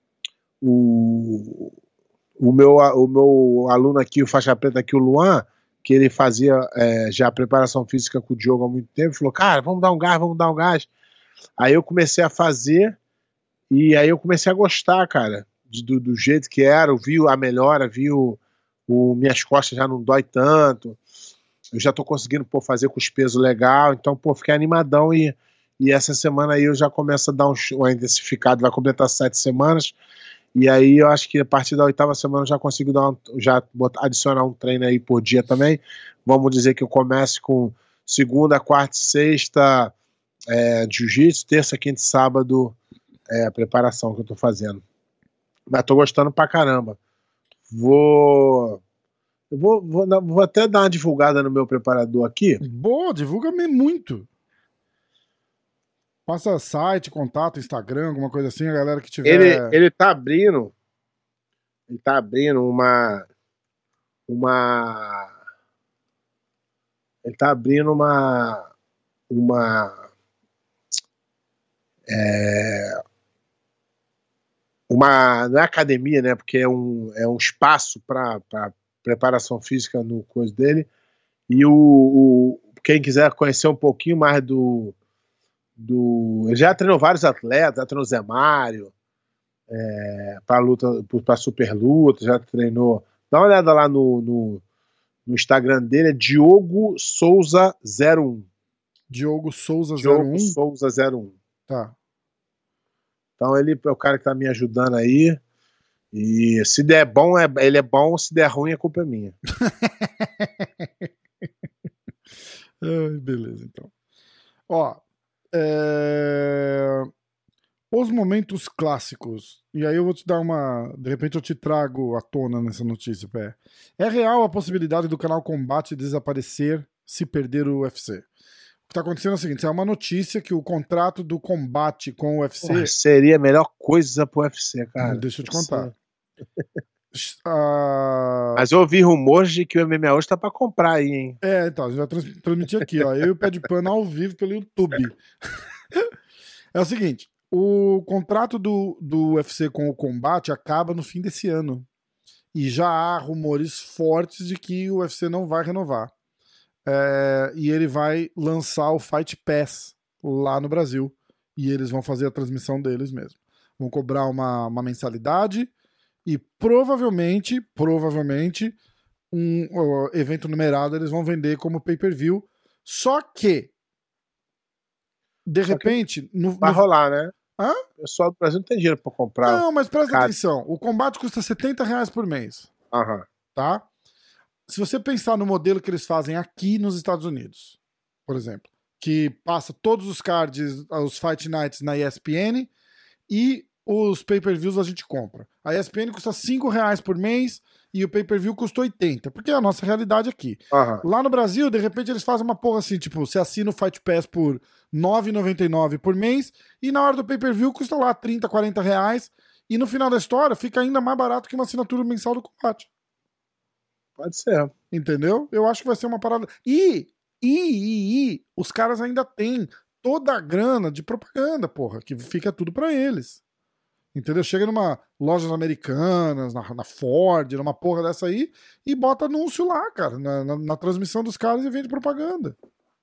meu aluno aqui, o faixa preta aqui, o Luan, que ele fazia já preparação física com o Diogo há muito tempo, falou, cara, vamos dar um gás. Aí eu comecei a fazer, e aí eu comecei a gostar, cara, do jeito que era, eu vi a melhora, vi minhas costas já não dói tanto, eu já tô conseguindo fazer com os pesos legal, então fiquei animadão, e essa semana aí eu já começo a dar uma intensificada, vai completar 7 semanas, e aí eu acho que a partir da 8ª semana eu já consigo adicionar um treino aí por dia também. Vamos dizer que eu comece com segunda, quarta e sexta jiu-jitsu, terça, quinta e sábado a preparação que eu tô fazendo. Mas tô gostando pra caramba. Vou até dar uma divulgada no meu preparador aqui. Boa, divulga-me muito. Passa site, contato, Instagram, alguma coisa assim, a galera que tiver... Ele tá abrindo uma não é academia, né? Porque é um espaço para preparação física no coisa dele. E quem quiser conhecer um pouquinho mais ele já treinou vários atletas, já treinou Zé Mário, para super luta, já treinou. Dá uma olhada lá no Instagram dele, é Diogo Souza 01. Diogo Souza 01? Diogo Souza 01. Tá. Então ele é o cara que tá me ajudando aí. E se der bom, ele é bom, se der ruim, a culpa é minha. Ai, beleza, então. Ó, os momentos clássicos. E aí eu vou te dar de repente eu te trago à tona nessa notícia, Pé. É real a possibilidade do canal Combate desaparecer se perder o UFC? O que tá acontecendo é o seguinte, é uma notícia que o contrato do Combate com o UFC... seria a melhor coisa pro UFC, cara. Deixa eu te contar. Mas eu ouvi rumores de que o MMA hoje tá pra comprar aí, hein? Então, a gente vai transmitir aqui, ó. Eu e o Pé de Pano ao vivo pelo YouTube. É o seguinte, o contrato do UFC com o Combate acaba no fim desse ano. E já há rumores fortes de que o UFC não vai renovar. E ele vai lançar o Fight Pass lá no Brasil. E eles vão fazer a transmissão deles mesmo. Vão cobrar uma mensalidade e provavelmente um evento numerado eles vão vender como pay-per-view. Só que de repente... Vai rolar, né? Hã? O pessoal do Brasil não tem dinheiro pra comprar. Não, mas presta atenção. O Combate custa R$70 por mês. Aham. Tá? Se você pensar no modelo que eles fazem aqui nos Estados Unidos, por exemplo, que passa todos os cards, os Fight Nights na ESPN e os pay-per-views a gente compra. A ESPN custa R$5 por mês e o pay-per-view custa 80, porque é a nossa realidade aqui. Uhum. Lá no Brasil, de repente, eles fazem uma porra assim, tipo, você assina o Fight Pass por R$9,99 por mês e na hora do pay-per-view custa lá R$30, R$40 e no final da história fica ainda mais barato que uma assinatura mensal do Combate. Pode ser. Entendeu? Eu acho que vai ser uma parada... E os caras ainda têm toda a grana de propaganda, porra, que fica tudo pra eles. Entendeu? Chega numa lojas americanas, na Ford, numa porra dessa aí, e bota anúncio lá, cara, na transmissão dos caras e vende propaganda.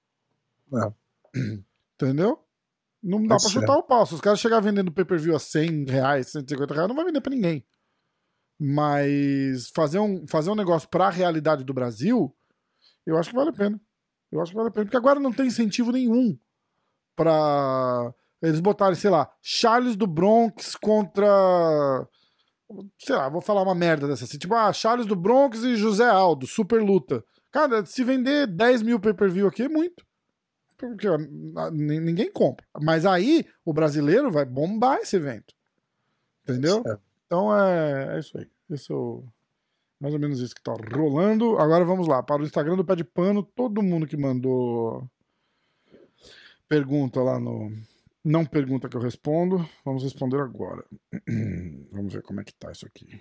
Entendeu? Não dá pra chutar o pau. Se os caras chegarem vendendo pay-per-view a R$100, R$150, não vai vender pra ninguém. Mas fazer um negócio pra realidade do Brasil, eu acho que vale a pena. Eu acho que vale a pena. Porque agora não tem incentivo nenhum pra... Eles botarem, sei lá, Charles do Bronx contra... Sei lá, vou falar uma merda dessa assim. Tipo, Charles do Bronx e José Aldo, super luta. Cara, se vender 10 mil pay-per-view aqui é muito. Porque ninguém compra. Mas aí o brasileiro vai bombar esse evento. Entendeu? Então é isso aí. Isso, mais ou menos isso que tá rolando. Agora vamos lá, para o Instagram do Pé de Pano. Todo mundo que mandou pergunta lá no... Não pergunta que eu respondo. Vamos responder agora. Vamos ver como é que tá isso aqui.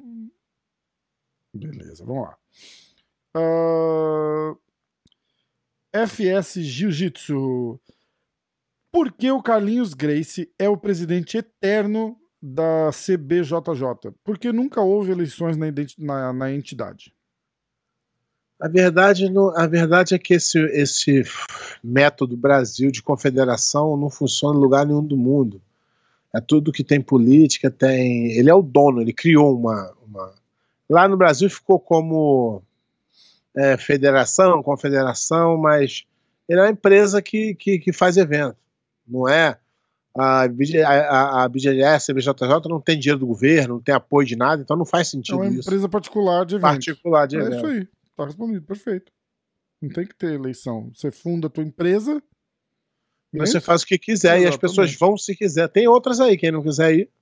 Beleza, vamos lá. FS Jiu-Jitsu. Por que o Carlinhos Gracie é o presidente eterno da CBJJ? Porque nunca houve eleições na entidade. A verdade é que esse método Brasil de confederação não funciona em lugar nenhum do mundo. É tudo que tem política, tem... Ele é o dono, ele criou uma... Lá no Brasil ficou como federação, confederação, mas ele é uma empresa que faz evento. Não é... A BJJS, a BJJ não tem dinheiro do governo, não tem apoio de nada, então não faz sentido isso. É uma empresa particular de evento. É isso aí, tá respondido, perfeito. Não tem que ter eleição. Você funda a tua empresa... Você faz o que quiser. Exatamente. E as pessoas vão se quiser. Tem outras aí, quem não quiser ir.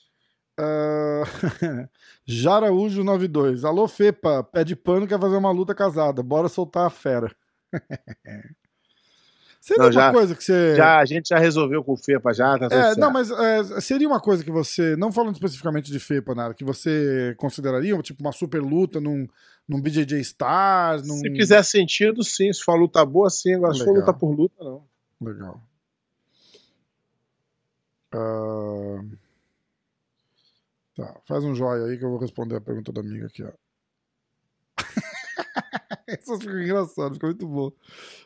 Jaraújo 92. Alô, Fepa, pé de pano quer fazer uma luta casada. Bora soltar a fera. Seria uma coisa que você... A gente já resolveu com o Fepa, já. Tá não, mas seria uma coisa que você, não falando especificamente de Fepa, nada, que você consideraria tipo uma super luta num BJJ Stars? Se fizer sentido, sim. Se for luta boa, sim. Agora, se for luta por luta, não. Legal. Tá, faz um joia aí que eu vou responder a pergunta da amiga aqui, ó. Isso ficou engraçado, ficou muito bom.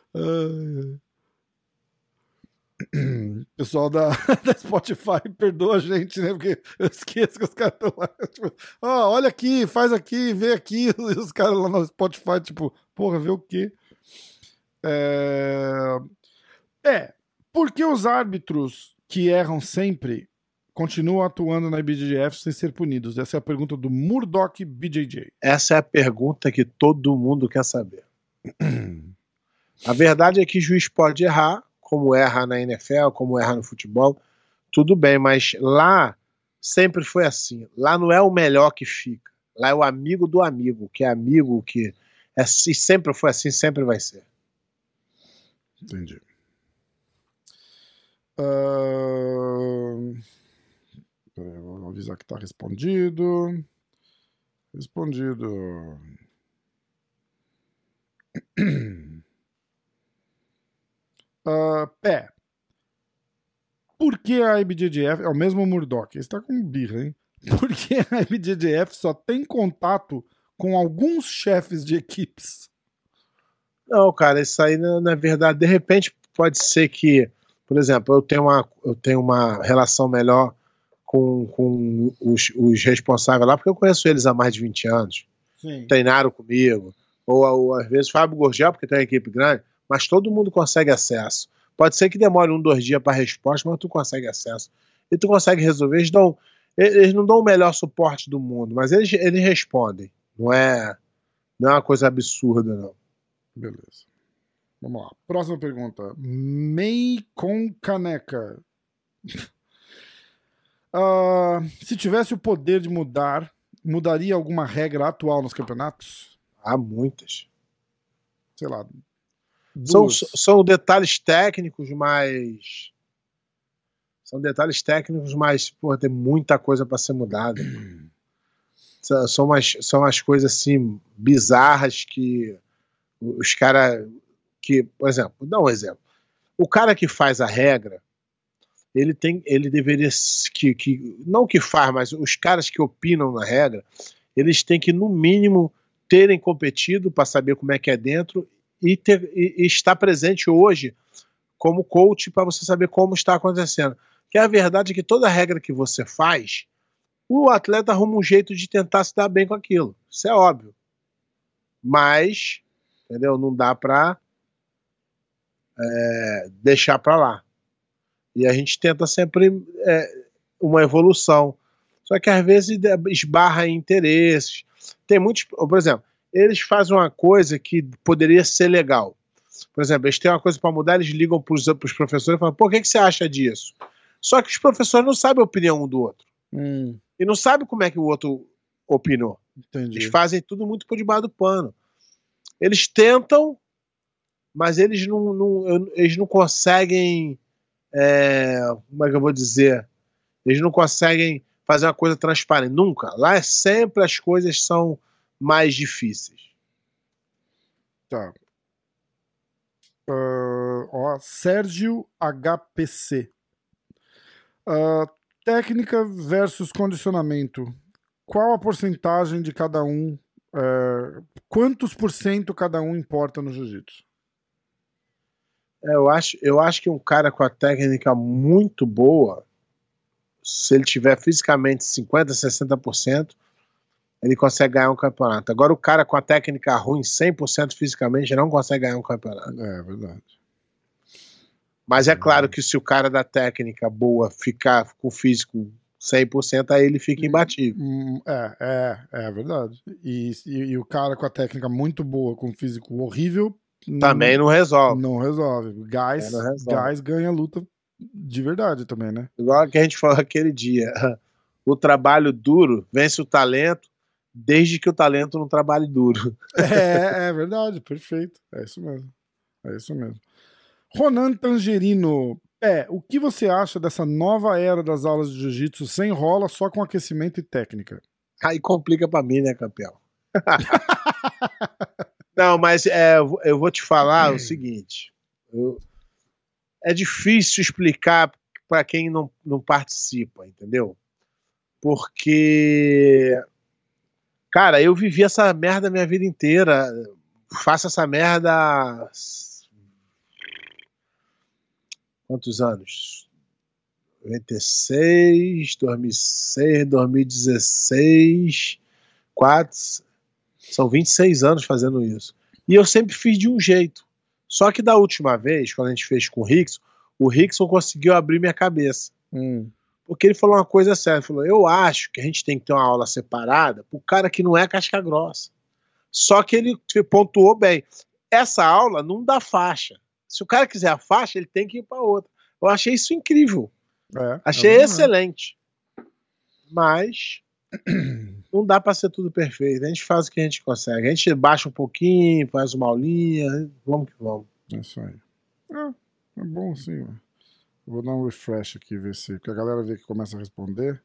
Pessoal da Spotify, perdoa a gente, né? Porque eu esqueço que os caras estão lá. Tipo, olha aqui, faz aqui, vê aqui. E os caras lá no Spotify, tipo, porra, vê o quê? Por que os árbitros que erram sempre continuam atuando na IBJJF sem ser punidos? Essa é a pergunta do Murdoch BJJ. Essa é a pergunta que todo mundo quer saber. A verdade é que o juiz pode errar, como erra na NFL, como erra no futebol, tudo bem, mas lá sempre foi assim. Lá não é o melhor que fica. Lá é o amigo do amigo, que é amigo, que sempre foi assim, sempre vai ser. Entendi. Peraí, vou avisar que tá respondido. Por que a IBJJF é o mesmo Murdoch? Ele está com birra, hein? Por que a IBJJF só tem contato com alguns chefes de equipes? Não, cara, isso aí na verdade, de repente pode ser que, por exemplo, eu tenho uma relação melhor com os responsáveis lá, porque eu conheço eles há mais de 20 anos. Sim. Treinaram comigo. Ou às vezes Fábio Gurgel, porque tem uma equipe grande, mas todo mundo consegue acesso. Pode ser que demore 1, 2 dias para a resposta, mas tu consegue acesso. E tu consegue resolver. Eles não dão o melhor suporte do mundo, mas eles respondem. Não é uma coisa absurda, não. Beleza. Vamos lá. Próxima pergunta. Meikon Caneca. Se tivesse o poder de mudaria alguma regra atual nos campeonatos? Há muitas. Sei lá. São detalhes técnicos, mas... Porra, tem muita coisa para ser mudada. São umas coisas assim bizarras que os caras que, por exemplo, vou dar um exemplo. O cara que faz a regra, ele deveria não que faz, mas os caras que opinam na regra, eles têm que no mínimo terem competido para saber como é que é dentro e estar presente hoje como coach para você saber como está acontecendo. Que a verdade é que toda regra que você faz, o atleta arruma um jeito de tentar se dar bem com aquilo. Isso é óbvio. Mas, entendeu? Não dá para deixar para lá. E a gente tenta sempre uma evolução. Só que às vezes esbarra em interesses. Tem muitos, por exemplo, eles fazem uma coisa que poderia ser legal. Por exemplo, eles têm uma coisa para mudar, eles ligam para os professores e falam, pô, o que você acha disso? Só que os professores não sabem a opinião um do outro. E não sabem como é que o outro opinou. Entendi. Eles fazem tudo muito por debaixo do pano. Eles tentam, mas eles não conseguem... como é que eu vou dizer? Eles não conseguem fazer uma coisa transparente. Nunca. Lá sempre as coisas são mais difíceis. Tá. Ó, Sérgio HPC. Técnica versus condicionamento. Qual a porcentagem de cada um? Quantos por cento cada um importa no jiu-jitsu? Eu acho que um cara com a técnica muito boa, se ele tiver fisicamente 50%, 60%, ele consegue ganhar um campeonato. Agora o cara com a técnica ruim, 100% fisicamente, não consegue ganhar um campeonato. É verdade. Mas é claro que se o cara da técnica boa ficar com o físico 100%, aí ele fica imbatível. É verdade. E o cara com a técnica muito boa, com o físico horrível, também não resolve. Não resolve. Gás ganha luta de verdade também, né? Igual que a gente falou aquele dia. O trabalho duro vence o talento, desde que o talento não trabalhe duro. É verdade, perfeito. É isso mesmo. Ronan Tangerino. O que você acha dessa nova era das aulas de jiu-jitsu sem rola, só com aquecimento e técnica? Aí complica pra mim, né, campeão? Não, mas eu vou te falar o seguinte. É difícil explicar para quem não participa, entendeu? Porque, cara, eu vivi essa merda a minha vida inteira. Faço essa merda há quantos anos? 96, 2006, 2016, 4... São 26 anos fazendo isso. E eu sempre fiz de um jeito. Só que da última vez, quando a gente fez com o Rickson conseguiu abrir minha cabeça. Porque ele falou uma coisa séria. Ele falou, eu acho que a gente tem que ter uma aula separada pro cara que não é casca grossa. Só que ele pontuou bem. Essa aula não dá faixa. Se o cara quiser a faixa, ele tem que ir para outra. Eu achei isso incrível. Achei excelente. Mas não dá para ser tudo perfeito. A gente faz o que a gente consegue. A gente baixa um pouquinho, faz uma aulinha, vamos que vamos. É isso aí. É bom sim. Eu vou dar um refresh aqui, ver se... Porque a galera vê que começa a responder,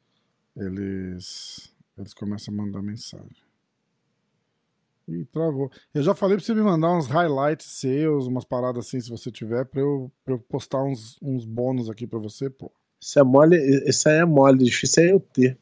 eles começam a mandar mensagem. Ih, travou. Eu já falei pra você me mandar uns highlights seus, umas paradas assim, se você tiver, pra eu postar uns bônus aqui pra você, pô. Isso é mole, isso aí é mole, difícil é eu ter.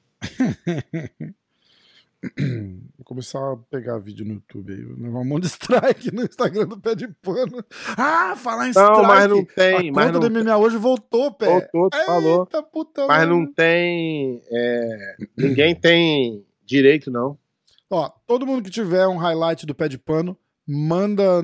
Vou começar a pegar vídeo no YouTube aí. Vou levar um monte de strike no Instagram do Pé de Pano. Falar em strike. Não, mas não tem. A conta do MMA hoje voltou, Pé. Voltou, tu falou. Puta mas não tem. Ninguém tem direito, não. Ó, todo mundo que tiver um highlight do Pé de Pano, manda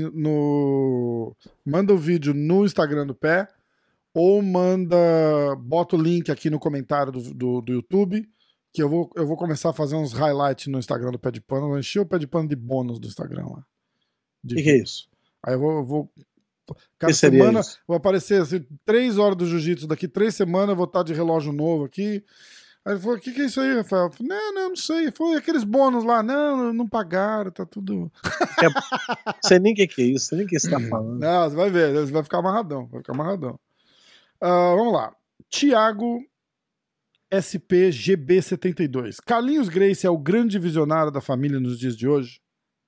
manda o vídeo no Instagram do Pé, ou bota o link aqui no comentário do YouTube, que eu vou começar a fazer uns highlights no Instagram do Pé de Pano, vou encher o Pé de Pano de bônus do Instagram lá. O que é isso? Aí eu vou cada semana vou aparecer assim, 3 horas do jiu-jitsu, daqui 3 semanas eu vou estar de relógio novo aqui. Aí ele falou, o que é isso aí, Rafael? Eu falei, não sei. Ele falou, e aqueles bônus lá? Não pagaram, tá tudo... Sei nem o que é isso, sei nem o que você tá falando. Não, você vai ver, você vai ficar amarradão, vamos lá. Thiago SPGB72. Carlinhos Gracie é o grande visionário da família nos dias de hoje?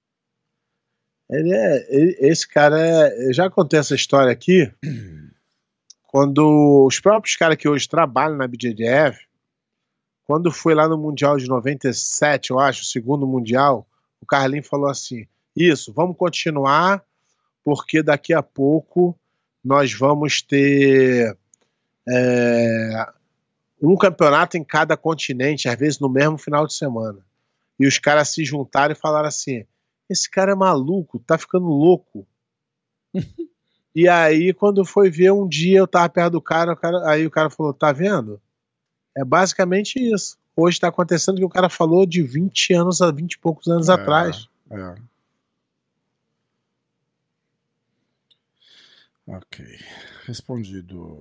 Esse cara eu já contei essa história aqui, quando os próprios caras que hoje trabalham na BJJF, quando foi lá no Mundial de 97, eu acho, o segundo Mundial, o Carlinhos falou assim, isso, vamos continuar, porque daqui a pouco nós vamos ter um campeonato em cada continente, às vezes no mesmo final de semana. E os caras se juntaram e falaram assim, esse cara é maluco, tá ficando louco. E aí, quando foi ver, um dia eu tava perto do cara, aí o cara falou, tá vendo? É basicamente isso. Hoje está acontecendo o que o cara falou de 20 anos a 20 e poucos anos atrás. Ok. Respondido.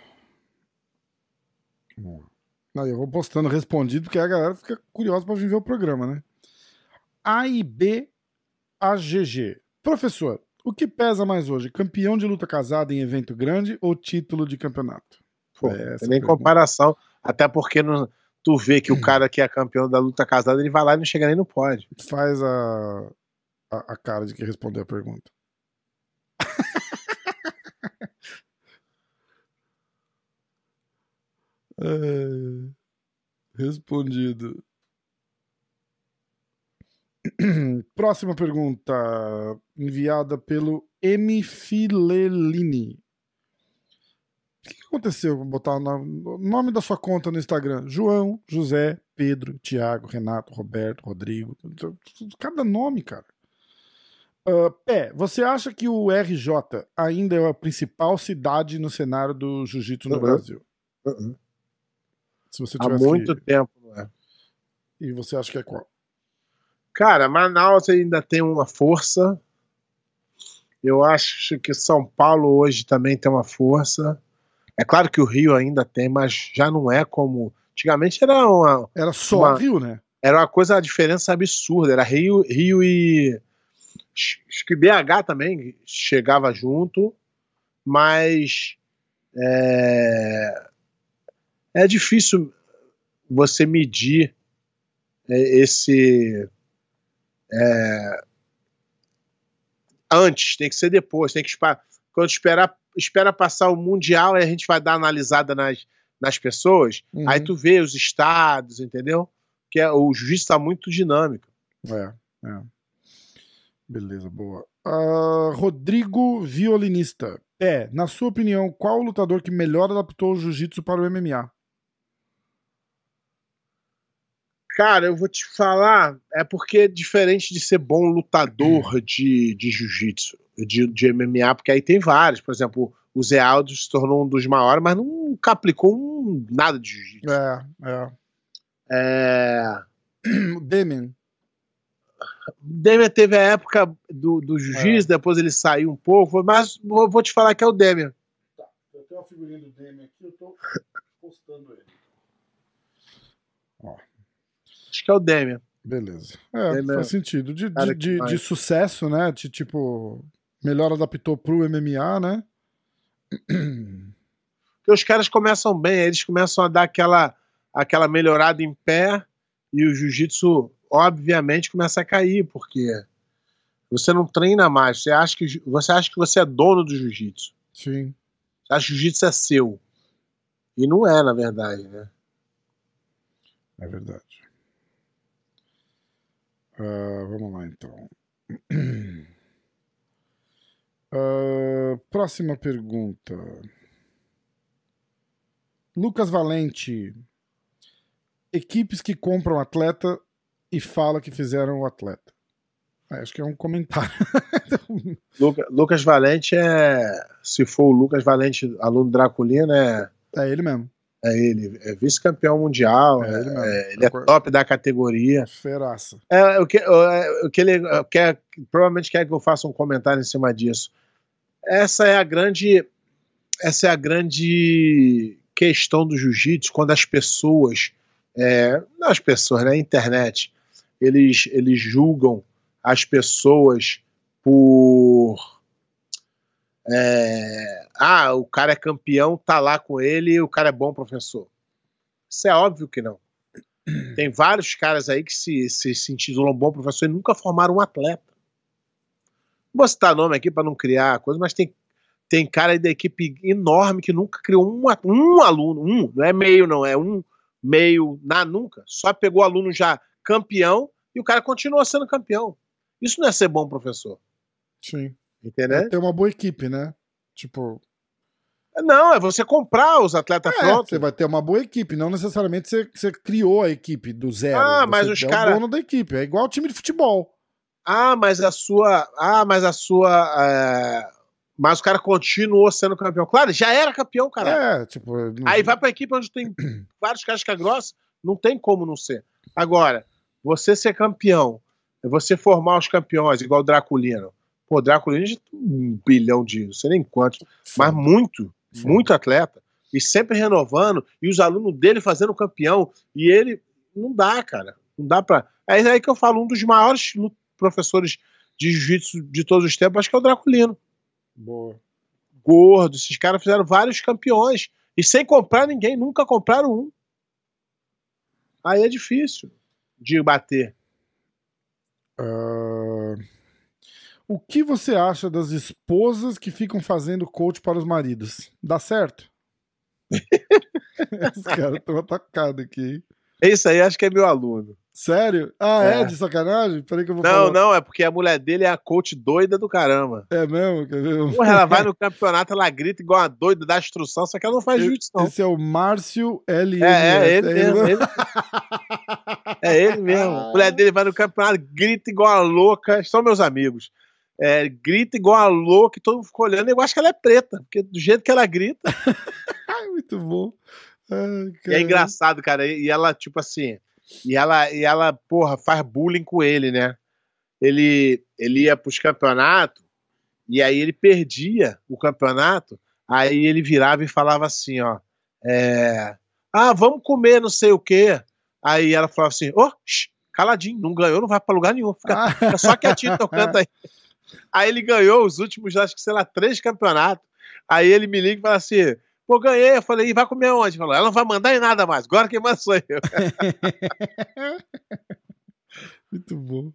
Não, eu vou postando respondido porque a galera fica curiosa para vir ver o programa, né? AIBAGG. Professor, o que pesa mais hoje? Campeão de luta casada em evento grande ou título de campeonato? Pô, tem nem comparação. Até porque tu vê que o cara que é campeão da luta casada, ele vai lá e não chega nem no pódio. Faz a cara de que respondeu a pergunta. Respondido. Próxima pergunta, enviada pelo M. Filelini. O que aconteceu? Vou botar o nome da sua conta no Instagram: João, José, Pedro, Tiago, Renato, Roberto, Rodrigo. Cada nome, cara. Você acha que o RJ ainda é a principal cidade no cenário do jiu-jitsu no Brasil? Se você Há muito tempo, não é? E você acha que é qual? Cara, Manaus ainda tem uma força. Eu acho que São Paulo hoje também tem uma força. É claro que o Rio ainda tem, mas já não é como... Antigamente era só Rio, né? Era uma coisa, a diferença absurda. Era Rio e... Acho que BH também chegava junto, mas é difícil você medir esse... antes, tem que ser depois, tem que quando espera passar o Mundial, aí a gente vai dar analisada nas pessoas, aí tu vê os estados, entendeu? Que o jiu-jitsu está muito dinâmico. Beleza, boa. Rodrigo Violinista. Na sua opinião, qual o lutador que melhor adaptou o jiu-jitsu para o MMA? Cara, eu vou te falar, é porque é diferente de ser bom lutador de jiu-jitsu, de MMA, porque aí tem vários. Por exemplo, o Zé Aldo se tornou um dos maiores, mas nunca aplicou nada de jiu-jitsu. Demian. Demian teve a época do jiu-jitsu, depois ele saiu um pouco, mas vou te falar que é o Demian. Tá, eu tenho uma figurinha do Demian aqui, eu tô postando ele. Ó. Acho que é o Demian. Beleza. Faz sentido. De sucesso, né? Tipo, melhor adaptou pro MMA, né? Porque os caras começam bem, eles começam a dar aquela melhorada em pé e o jiu-jitsu, obviamente, começa a cair, porque você não treina mais. Você acha que você é dono do jiu-jitsu. Sim. Você acha que o jiu-jitsu é seu. E não é, na verdade, né? É verdade. Vamos lá, então. Próxima pergunta. Lucas Valente. Equipes que compram atleta e fala que fizeram o atleta. Acho que é um comentário. Lucas Valente se for o Lucas Valente, aluno Draculino, é ele mesmo. É ele, é vice-campeão mundial, ele é top da categoria. Feraça. O que ele quer, provavelmente quer que eu faça um comentário em cima disso. Essa é a grande questão do jiu-jitsu, quando as pessoas, não as pessoas, né, a internet, eles julgam as pessoas por... o cara é campeão, tá lá com ele, o cara é bom professor. Isso é óbvio que não. Tem vários caras aí que se intitulam bom professor e nunca formaram um atleta. Não vou citar nome aqui para não criar coisa, mas tem cara aí da equipe enorme que nunca criou um aluno, não é meio não, é nunca. Só pegou aluno já campeão e o cara continua sendo campeão. Isso não é ser bom professor. Sim. Entendeu? É ter uma boa equipe, né? Tipo... Não, é você comprar os atletas prontos. Você vai ter uma boa equipe, não necessariamente você criou a equipe do zero. Mas os caras... é o dono da equipe, é igual time de futebol. Mas o cara continuou sendo campeão. Claro, já era campeão, cara. Aí vai pra equipe onde tem vários casca grossa, não tem como não ser. Agora, você ser campeão, você formar os campeões, igual o Draculino. Pô, o Draculino já tem 1 bilhão de, não sei nem quantos, mas muito atleta. E sempre renovando, e os alunos dele fazendo campeão. E ele, não dá, cara. Não dá pra... É aí que eu falo, um dos maiores professores de jiu-jitsu de todos os tempos, acho que é o Draculino. Boa. Gordo, esses caras fizeram vários campeões. E sem comprar ninguém, nunca compraram um. Aí é difícil de bater. O que você acha das esposas que ficam fazendo coach para os maridos? Dá certo? Os caras estão atacados aqui, hein? Esse aí acho que é meu aluno. Sério? Ah, é de sacanagem? Peraí que eu vou falar. Não, é porque a mulher dele é a coach doida do caramba. É mesmo? Quer ver? Porra, ela vai no campeonato, ela grita igual uma doida, dá instrução, só que ela não faz jiu-jitsu, não. Esse é o Márcio L. É ele mesmo. É ele mesmo. A mulher dele vai no campeonato, grita igual a louca, são meus amigos. Grita igual a louca e todo mundo fica olhando, eu acho que ela é preta, porque do jeito que ela grita. Muito bom. E é engraçado, cara, e ela, tipo assim, e ela, porra, faz bullying com ele, né? Ele ia pros campeonatos, e aí ele perdia o campeonato, aí ele virava e falava assim, ó, vamos comer não sei o quê. Aí ela falava assim, caladinho, não ganhou, não vai pra lugar nenhum, fica só quietinho tocando aí. Aí ele ganhou os últimos, acho que, sei lá, 3 campeonatos. Aí ele me liga e fala assim, pô, ganhei. Eu falei, e vai comer onde? Ele falou, ela não vai mandar em nada mais, agora quem manda sou eu. Muito bom.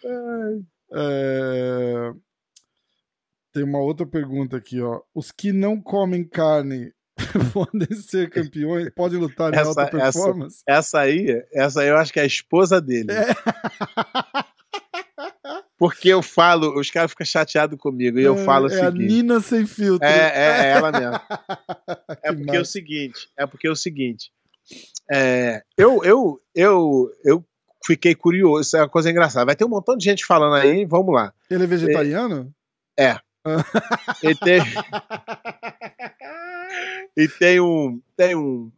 Tem uma outra pergunta aqui, ó. Os que não comem carne podem ser campeões, podem lutar em alta performance? Essa aí eu acho que é a esposa dele. Porque eu falo, os caras ficam chateados comigo, e eu falo o seguinte... É a Nina sem filtro. É ela mesmo. É porque é o seguinte, eu fiquei curioso, isso é uma coisa engraçada. Vai ter um montão de gente falando aí, vamos lá. Ele é vegetariano? Ele tem... E tem um...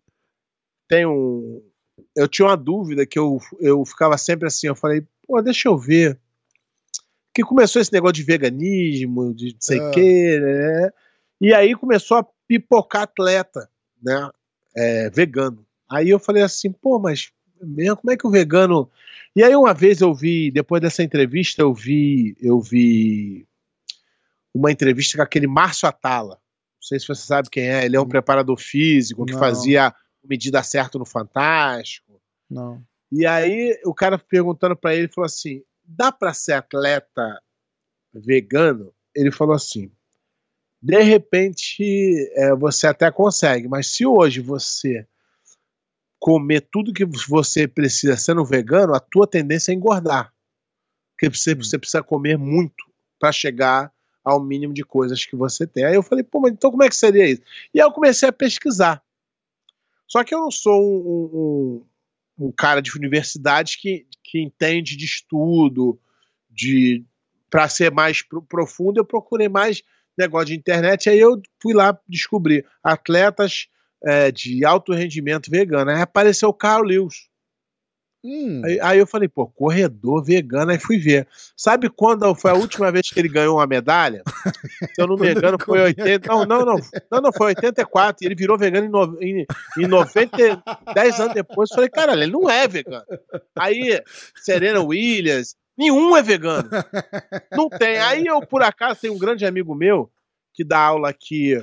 Eu tinha uma dúvida que eu ficava sempre assim, eu falei, pô, deixa eu ver. Que começou esse negócio de veganismo, de não sei o quê, né? E aí começou a pipocar atleta, né? Vegano. Aí eu falei assim, pô, mas mesmo, como é que o vegano... E aí uma vez eu vi, depois dessa entrevista, eu vi uma entrevista com aquele Márcio Atala. Não sei se você sabe quem é, ele é um preparador físico que fazia medida certa no Fantástico. Não. E aí o cara perguntando pra ele, falou assim, dá pra ser atleta vegano? Ele falou assim, de repente você até consegue, mas se hoje você comer tudo que você precisa sendo vegano, a tua tendência é engordar. Porque você precisa comer muito para chegar ao mínimo de coisas que você tem. Aí eu falei, pô, mas então como é que seria isso? E aí eu comecei a pesquisar. Só que eu não sou um cara de universidade que entende de estudo, para ser mais profundo, eu procurei mais negócio de internet, aí eu fui lá descobrir atletas de alto rendimento vegano. Aí apareceu o Carl Lewis. Aí eu falei, pô, corredor vegano, aí fui ver. Sabe quando foi a última vez que ele ganhou uma medalha? Se eu não me engano, foi 80. Não, foi 84. E ele virou vegano em 90, 10 anos depois. Eu falei, caralho, ele não é vegano. Aí, Serena Williams, nenhum é vegano. Não tem. Aí eu, por acaso, tenho um grande amigo meu que dá aula aqui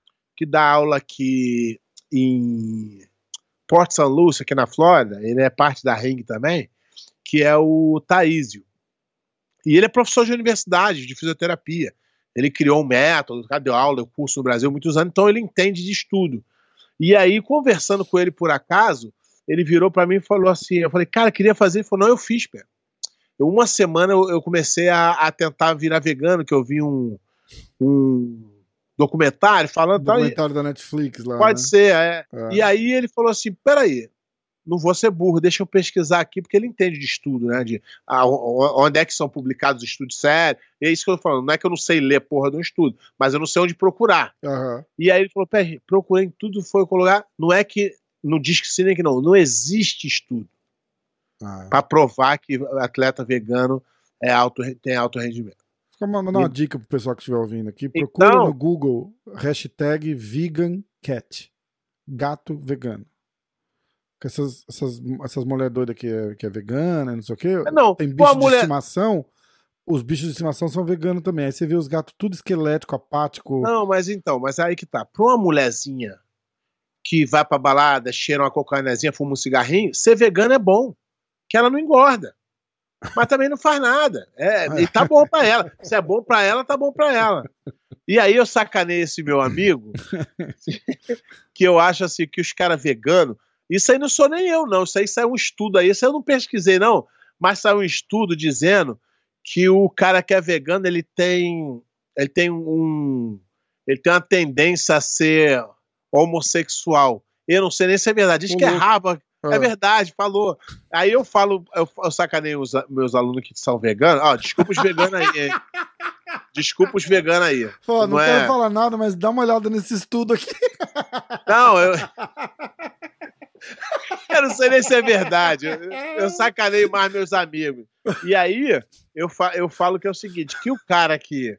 em Port St. Lucie, aqui na Flórida. Ele é parte da Ring também, que é o Taísio. E ele é professor de universidade, de fisioterapia. Ele criou um método, deu aula, deu curso no Brasil há muitos anos, então ele entende de estudo. E aí, conversando com ele por acaso, ele virou para mim e falou assim, eu falei, cara, queria fazer. Ele falou, não, eu fiz, pé. Uma semana eu comecei a tentar virar vegano, que eu vi um documentário falando... Documentário da Netflix lá, pode ser, E aí ele falou assim, peraí, não vou ser burro, deixa eu pesquisar aqui, porque ele entende de estudo, né? Onde é que são publicados os estudos sérios. E é isso que eu tô falando, não é que eu não sei ler porra de um estudo, mas eu não sei onde procurar. E aí ele falou, peraí, procurei em tudo, foi colocar, não é que, não diz que sim nem que não existe estudo para provar que atleta vegano tem alto rendimento. Vou mandar uma dica pro pessoal que estiver ouvindo aqui. Procura no Google #VeganCat. Gato vegano. Essas mulheres doidas que é vegana, não sei o quê. Tem bicho de estimação. Os bichos de estimação são veganos também. Aí você vê os gatos tudo esquelético, apático. Não, mas aí que tá. Pra uma mulherzinha que vai pra balada, cheira uma cocaínazinha, fuma um cigarrinho, ser vegano é bom. Que ela não engorda. Mas também não faz nada. E tá bom pra ela. Se é bom pra ela, tá bom pra ela. E aí eu sacanei esse meu amigo, que eu acho assim, que os caras veganos, isso aí não sou nem eu, não. Isso aí saiu um estudo aí, isso eu não pesquisei, não. Mas saiu um estudo dizendo que o cara que é vegano, ele tem uma tendência a ser homossexual. Eu não sei nem se é verdade. Diz que é rabo. É verdade, falou. Aí eu sacaneio os meus alunos que são veganos. Ó, desculpa os veganos aí, hein? Desculpa os veganos aí. Pô, não quero falar nada, mas dá uma olhada nesse estudo aqui. Não, eu não sei nem se é verdade. Eu sacaneio mais meus amigos. E aí, eu falo que é o seguinte, que o cara que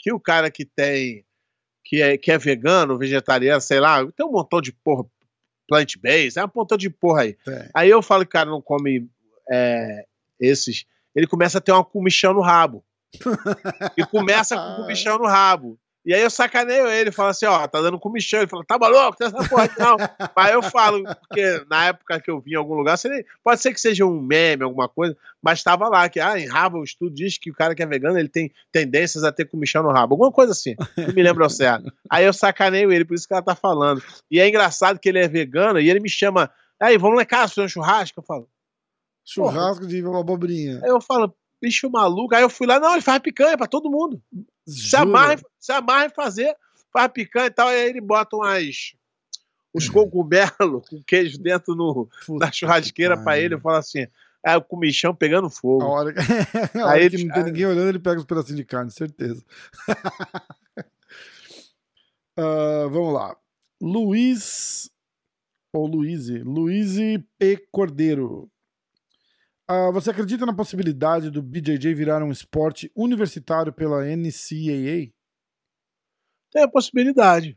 é vegano, vegetariano, sei lá, tem um montão de porra, plant-based, é um montão de porra aí. É. Aí eu falo que o cara não come esses, ele começa a ter uma comichão no rabo. E começa com comichão no rabo. E aí eu sacaneio ele, falo assim, ó, tá dando comichão. Ele fala, tá maluco? Tem essa porra aqui não. Aí eu falo, porque na época que eu vim em algum lugar, pode ser que seja um meme, alguma coisa, mas tava lá, que em rabo o estudo diz que o cara que é vegano, ele tem tendências a ter comichão no rabo. Alguma coisa assim, não me lembro ao certo. Aí eu sacaneio ele, por isso que ela tá falando. E é engraçado que ele é vegano e ele me chama, aí, vamos lá em casa fazer um churrasco? Eu falo, churrasco de abobrinha. Aí eu falo, bicho maluco. Aí eu fui lá, não, ele faz picanha pra todo mundo. Se amarra em fazer, faz picanha e tal. Aí ele bota os cogumelos com queijo dentro da churrasqueira pra ele. Eu falo assim, o comichão pegando fogo. A hora que não tem ninguém olhando, ele pega os pedacinhos de carne, certeza. Vamos lá. Luiz P. Cordeiro. Você acredita na possibilidade do BJJ virar um esporte universitário pela NCAA? Tem a possibilidade.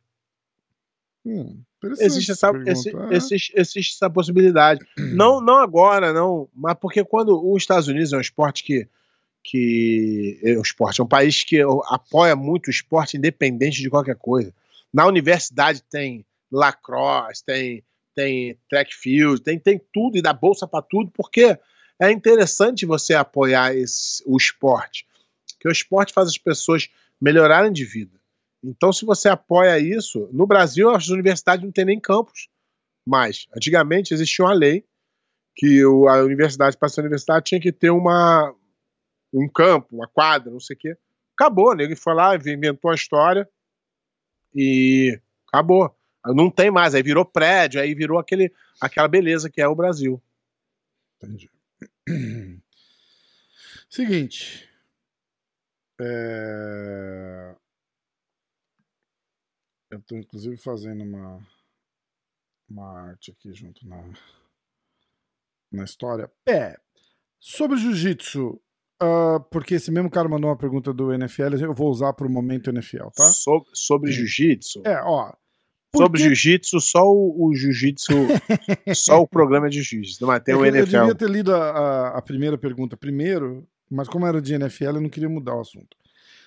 Existe essa possibilidade. Não agora, não. Mas porque quando os Estados Unidos é um esporte é um país que apoia muito o esporte independente de qualquer coisa. Na universidade tem lacrosse, tem track field, tem tudo e dá bolsa para tudo, porque é interessante você apoiar o esporte, porque o esporte faz as pessoas melhorarem de vida. Então, se você apoia isso, no Brasil as universidades não tem nem campus, mas antigamente existia uma lei que a universidade, para ser universidade, tinha que ter um campo, uma quadra, não sei o quê. Acabou, né? Ele foi lá, inventou a história e acabou. Não tem mais, aí virou prédio, aí virou aquela beleza que é o Brasil. Entendi. Seguinte, eu tô inclusive fazendo uma arte aqui junto na história. Sobre jiu-jitsu, porque esse mesmo cara mandou uma pergunta do NFL, eu vou usar pro momento NFL, tá? Sobre jiu-jitsu? Sobre jiu-jitsu, só o jiu-jitsu, só o programa de jiu-jitsu, mas tem o NFL. Eu devia ter lido a primeira pergunta primeiro, mas como era de NFL, eu não queria mudar o assunto.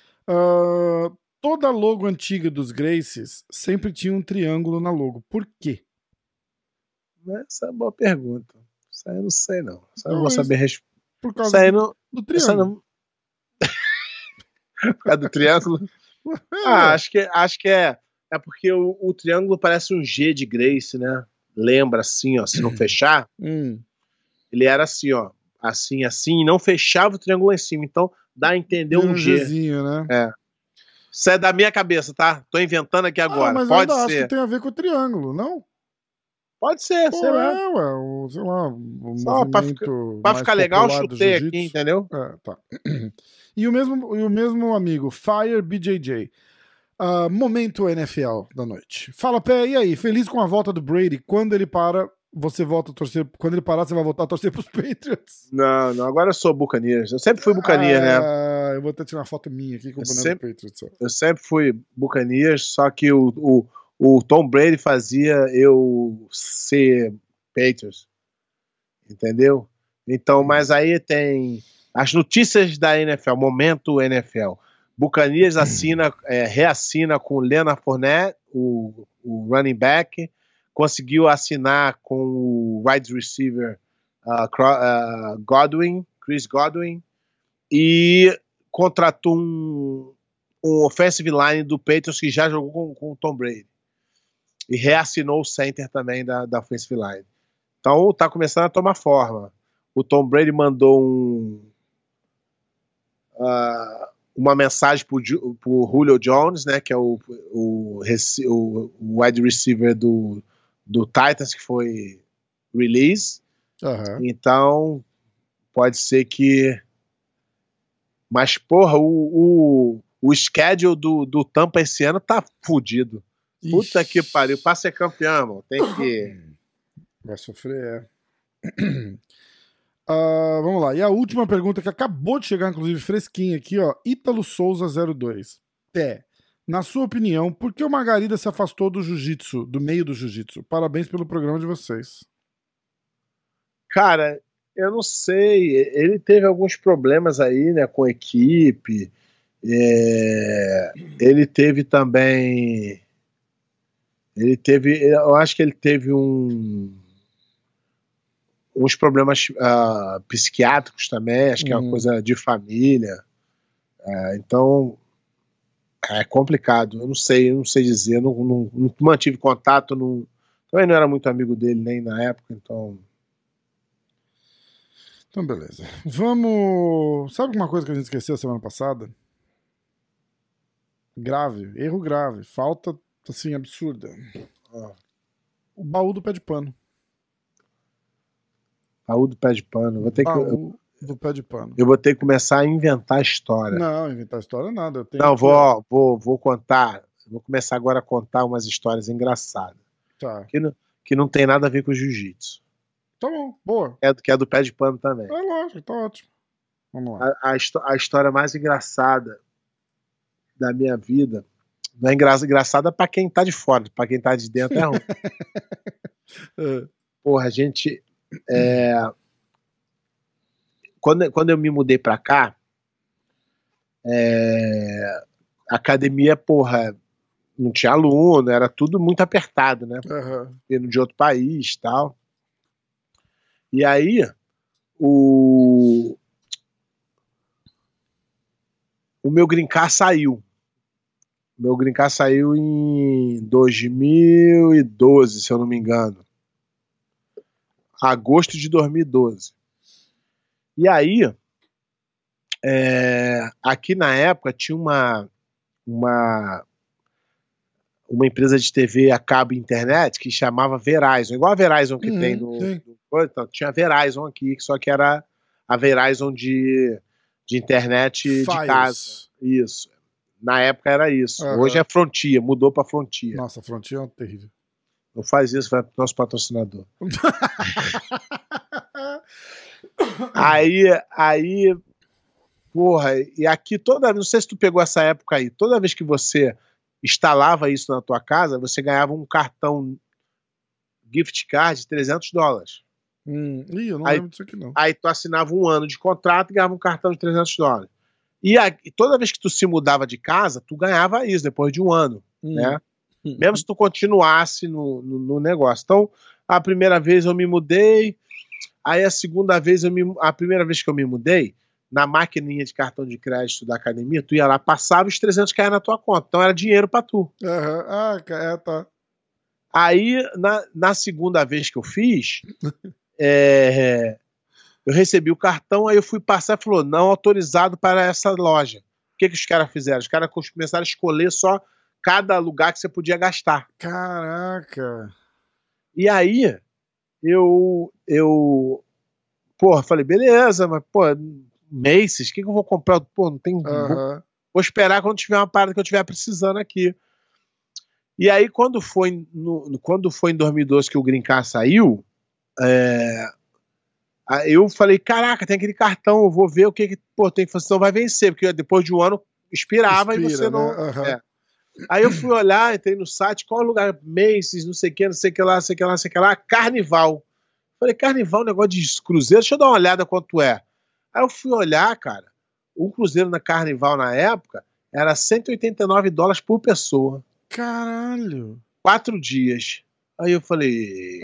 Toda logo antiga dos Gracies sempre tinha um triângulo na logo. Por quê? Essa é uma boa pergunta. Isso aí eu não sei, não. Isso aí eu não vou saber responder. Por causa do triângulo. Por causa do triângulo? Acho que é porque o triângulo parece um G de Gracie, né? Lembra assim, ó, se não fechar, ele era assim, ó, assim, e não fechava o triângulo lá em cima, então dá a entender um G. Gzinho, né? Isso é da minha cabeça, tá? Tô inventando aqui agora. Mas pode eu ser. acho que tem a ver com o triângulo, não? Pode ser, sei lá. Sei lá, só pra ficar legal, eu chutei aqui, entendeu? Tá. E o mesmo amigo, Fire BJJ. Momento NFL da noite. Fala, Pé, e aí? Feliz com a volta do Brady. Quando ele para, você volta a torcer. Quando ele parar, você vai voltar a torcer pros Patriots? Não, agora eu sou Buccaneers. Eu sempre fui Buccaneers, né? Eu vou até tirar uma foto minha aqui com o boné do Patriots. Eu sempre fui Buccaneers, só que o Tom Brady fazia eu ser Patriots. Entendeu? Então, mas aí tem as notícias da NFL, momento NFL. Buccaneers reassina com o Leonard Fournette, o running back, conseguiu assinar com o wide receiver Chris Godwin, e contratou um offensive line do Patriots que já jogou com o Tom Brady. E reassinou o center também da offensive line. Então tá começando a tomar forma. O Tom Brady mandou uma mensagem pro Julio Jones, né, que é o wide receiver do Titans, que foi release. Uhum. Então pode ser que... Mas, porra, o schedule do Tampa esse ano tá fudido. Puta que pariu. Pra ser campeão, mano, tem que... Vai sofrer, vamos lá. E a última pergunta que acabou de chegar, inclusive, fresquinha aqui, ó. Ítalo Souza 02. Na sua opinião, por que o Margarida se afastou do jiu-jitsu, do meio do jiu-jitsu? Parabéns pelo programa de vocês. Cara, eu não sei. Ele teve alguns problemas aí, né, com a equipe. Ele teve também... Eu acho que ele teve uns problemas psiquiátricos também, acho que é uma coisa de família. Então, é complicado. Eu não sei dizer. Não mantive contato. Também não era muito amigo dele nem na época, então... Então, beleza. Vamos... Sabe uma coisa que a gente esqueceu semana passada? Erro grave. Falta... assim, absurda. O baú do pé de pano. Baú do pé de pano. Do pé de pano. Eu vou ter que começar a inventar história. Não, inventar história nada. Vou contar. Vou começar agora a contar umas histórias engraçadas. Tá. Que não tem nada a ver com jiu-jitsu. Tá bom, boa. Que é do pé de pano também. É lógico, tá ótimo. Vamos lá. A história mais engraçada da minha vida... Não é engraçada pra quem tá de fora, pra quem tá de dentro é ruim. Porra, a gente... Quando eu me mudei pra cá, a academia, porra, não tinha aluno, era tudo muito apertado, né? Vindo de outro país e tal. E aí, o meu green card saiu. Meu green card saiu em 2012, se eu não me engano. Agosto de 2012. E aí, aqui na época tinha uma empresa de TV a cabo e internet que chamava Verizon, igual a Verizon que tem no... Então, tinha a Verizon aqui, só que era a Verizon de internet de casa. Isso. Na época era isso. Hoje é Frontier, mudou pra Frontier. Nossa, Frontier é terrível. Não faz isso, vai pro nosso patrocinador. Aí, porra, e aqui não sei se tu pegou essa época aí, toda vez que você instalava isso na tua casa, você ganhava um cartão gift card de $300. Eu não lembro disso aqui não. Aí tu assinava um ano de contrato e ganhava um cartão de $300. E toda vez que tu se mudava de casa, tu ganhava isso depois de um ano, né? Mesmo se tu continuasse no negócio. Então, a primeira vez eu me mudei, aí a segunda vez a primeira vez que eu me mudei, na maquininha de cartão de crédito da academia, tu ia lá, passava os 300 caíam na tua conta. Então era dinheiro pra tu. Tá. Aí, na segunda vez que eu fiz, eu recebi o cartão, aí eu fui passar e falou, não autorizado para essa loja. O que os caras fizeram? Os caras começaram a escolher só cada lugar que você podia gastar. Caraca! E aí, eu falei, beleza, mas, Macy's, o que eu vou comprar? Não tem... Vou esperar quando tiver uma parada que eu estiver precisando aqui. E aí, quando foi em 2012 que o Green Card saiu, eu falei, caraca, tem aquele cartão, eu vou ver o que tem que fazer, senão vai vencer, porque depois de um ano expirava e você não... Né? Aí eu fui olhar, entrei no site, qual lugar? Macy's, não sei o que lá, Carnival. Falei, Carnival, negócio de cruzeiro, deixa eu dar uma olhada quanto é. Aí eu fui olhar, cara, o cruzeiro na Carnival na época era $189 por pessoa. Caralho! 4 dias. Aí eu falei...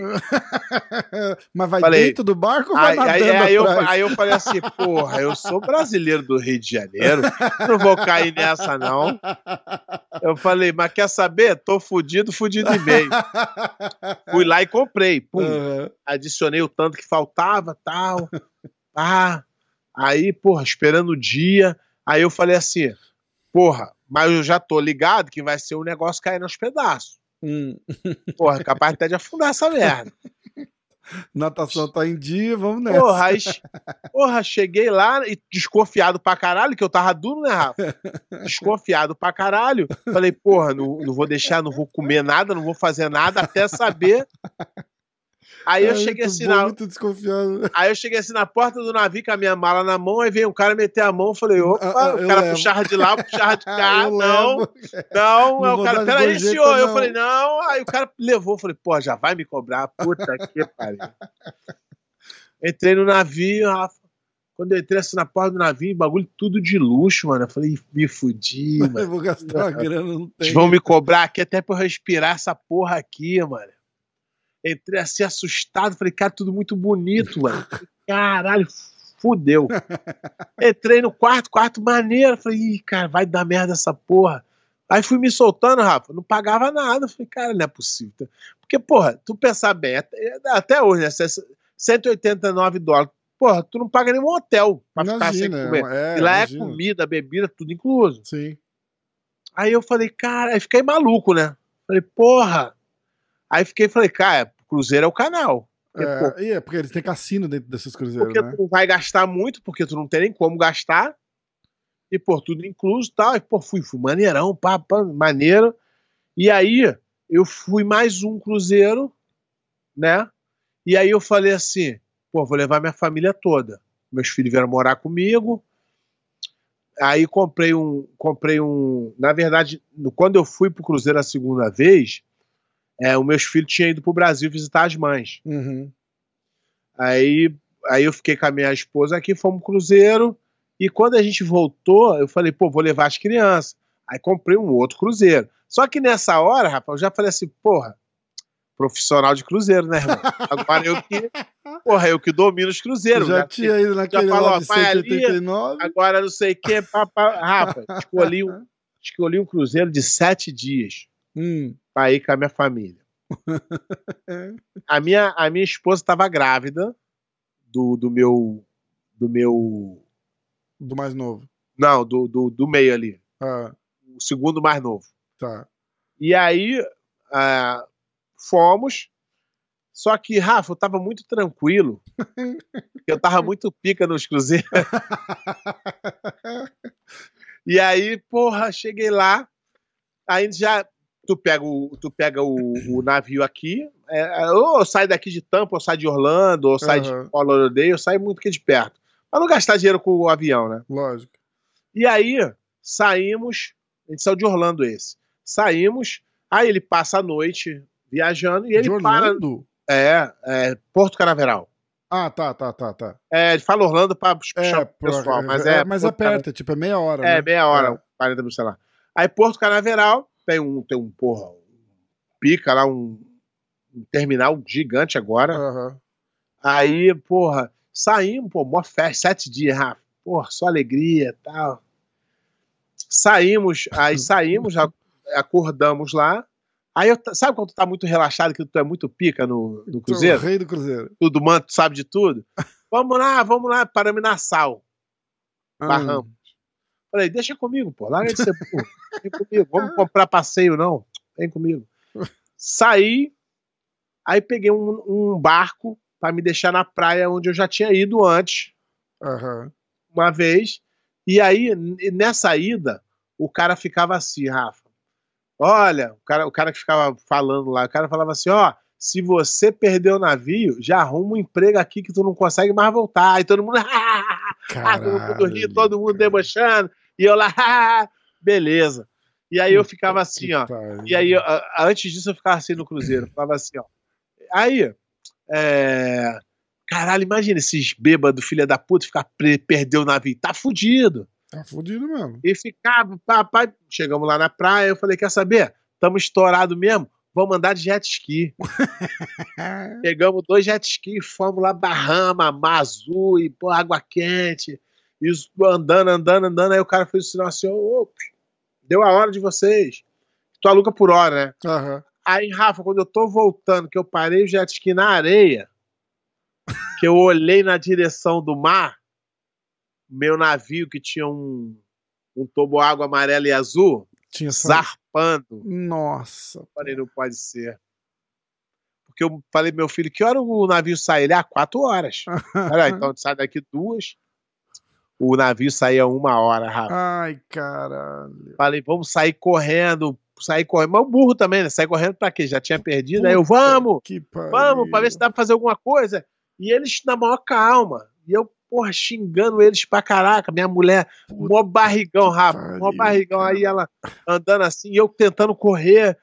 Mas vai dentro do barco ou vai nadando aí eu falei assim, porra, eu sou brasileiro do Rio de Janeiro, não vou cair nessa não. Eu falei, mas quer saber? Tô fudido e meio. Fui lá e comprei, pum. Adicionei o tanto que faltava, tal. Aí, porra, esperando o dia. Aí eu falei assim, porra, mas eu já tô ligado que vai ser um negócio cair nos pedaços. Porra, capaz até de afundar essa merda. Natação tá em dia, vamos nessa. Porra, cheguei lá e desconfiado pra caralho, que eu tava duro, né, Rafa? Desconfiado pra caralho. Falei, porra, não vou deixar, não vou comer nada, não vou fazer nada até saber. Aí eu cheguei assim muito desconfiado. Aí eu cheguei assim na porta do navio com a minha mala na mão, aí veio um cara meter a mão, eu falei, opa, o cara puxava de lá, puxava de cá, não, aí o cara, peraí, senhor, eu falei, não, aí o cara levou, eu falei, pô, já vai me cobrar, puta que pariu. Entrei no navio, Rafa, quando eu entrei assim na porta do navio, bagulho tudo de luxo, mano, eu falei, me fudi, mano. Eu vou gastar uma grana, não tem. Eles vão me cobrar aqui até pra eu respirar essa porra aqui, mano. Entrei assim assustado, falei, cara, tudo muito bonito, mano. Caralho, fudeu. Entrei no quarto maneiro, falei, ih, cara, vai dar merda essa porra. Aí fui me soltando, Rafa, não pagava nada. Falei, cara, não é possível. Porque, porra, tu pensar bem, até hoje, né, $189. Porra, tu não paga nenhum hotel pra ficar sem comer. E lá é comida, bebida, tudo incluso. Sim. Aí eu falei, cara, aí fiquei maluco, né? Falei, porra. Aí falei, cara, cruzeiro é o canal. Porque, porque eles têm cassino dentro desses cruzeiros, porque né? tu não vai gastar muito, porque tu não tem nem como gastar. E, pô, tudo incluso e tal. E, pô, fui maneirão, maneiro. E aí, eu fui mais um cruzeiro, né? E aí eu falei assim, pô, vou levar minha família toda. Meus filhos vieram morar comigo. Aí comprei um... Na verdade, quando eu fui pro cruzeiro a segunda vez... os meus filhos tinham ido pro Brasil visitar as mães. Aí eu fiquei com a minha esposa aqui, fomos pro cruzeiro, e quando a gente voltou, eu falei, pô, vou levar as crianças. Aí comprei um outro cruzeiro. Só que nessa hora, rapaz, eu já falei assim, porra, profissional de cruzeiro, né, irmão? Agora eu que domino os cruzeiros. Já tinha ido naquele lá de 189. Agora não sei o que, rapaz, escolhi um cruzeiro de 7 dias. Pra ir com a minha família. A minha esposa estava grávida do meu... Do mais novo. Não, do meio ali. O segundo mais novo. Tá. E aí fomos. Só que, Rafa, eu tava muito tranquilo. Eu tava muito pica nos cruzeiros. E aí, porra, cheguei lá. Aí já... Tu pega o navio aqui, ou eu saio daqui de Tampa, ou saio de Orlando, ou saio de Fort Lauderdale, eu saio muito aqui de perto. Pra não gastar dinheiro com o avião, né? Lógico. E aí, saímos, a gente saiu de Orlando esse. Saímos, aí ele passa a noite viajando e ele Orlando? para... Porto Canaveral. Ah, tá. Ele fala Orlando pra puxar o pessoal, mas é perto, tipo, é meia hora. É, né? Meia hora, 40 minutos, sei lá. Aí Porto Canaveral... Tem um pica lá, um terminal gigante agora. Aí, porra, saímos, pô, mó festa, 7 dias, Rafa. Porra, só alegria e tal. Saímos, acordamos lá. Aí, sabe quando tu tá muito relaxado, que tu é muito pica no cruzeiro? O rei do cruzeiro. Tudo, mano, tu sabe de tudo? Vamos lá, paramos em Nassau. Barramos. Falei, deixa comigo, pô, larga de ser burro. Vem comigo, vamos comprar passeio, não. Vem comigo. Saí, aí peguei um barco pra me deixar na praia onde eu já tinha ido antes. Uma vez. E aí, nessa ida, o cara ficava assim, Rafa. Olha, o cara que ficava falando lá, o cara falava assim, ó, se você perder o navio, já arruma um emprego aqui que tu não consegue mais voltar. Aí todo mundo, todo mundo ri, todo mundo debochando. E eu lá, beleza. E aí eu ficava assim, ó. E aí, antes disso, eu ficava assim no cruzeiro. Eu falava assim, ó. Aí, caralho, imagina esses bêbados, filha da puta, perder o navio. Tá fudido. Tá fudido mesmo. E ficava, papai. Chegamos lá na praia, eu falei, quer saber? Tamo estourado mesmo. vamos andar de jet ski. Pegamos 2 jet ski, fomos lá, Bahama, Mazu, e pô, água quente. E andando. Aí o cara fez o sinal assim, deu a hora de vocês. Tu aluga por hora, né? Uhum. Aí, Rafa, quando eu tô voltando, que eu parei o jet ski na areia, que eu olhei na direção do mar, meu navio que tinha um toboágua amarelo e azul, tinha zarpando. Nossa. Eu falei, não pode ser. Porque eu falei, meu filho, que hora o navio sai? Ele, 4 horas. Olha, então sai daqui 2. O navio saía 1 hora, Rafa. Ai, caralho. Falei, vamos sair correndo. Mas o burro também, né? Sair correndo pra quê? Já tinha perdido. Puta, aí eu, vamos pra ver se dá pra fazer alguma coisa. E eles na maior calma. E eu, porra, xingando eles pra caraca. Minha mulher, mó barrigão, Rafa. Mó barrigão. Cara. Aí ela andando assim, e eu tentando correr.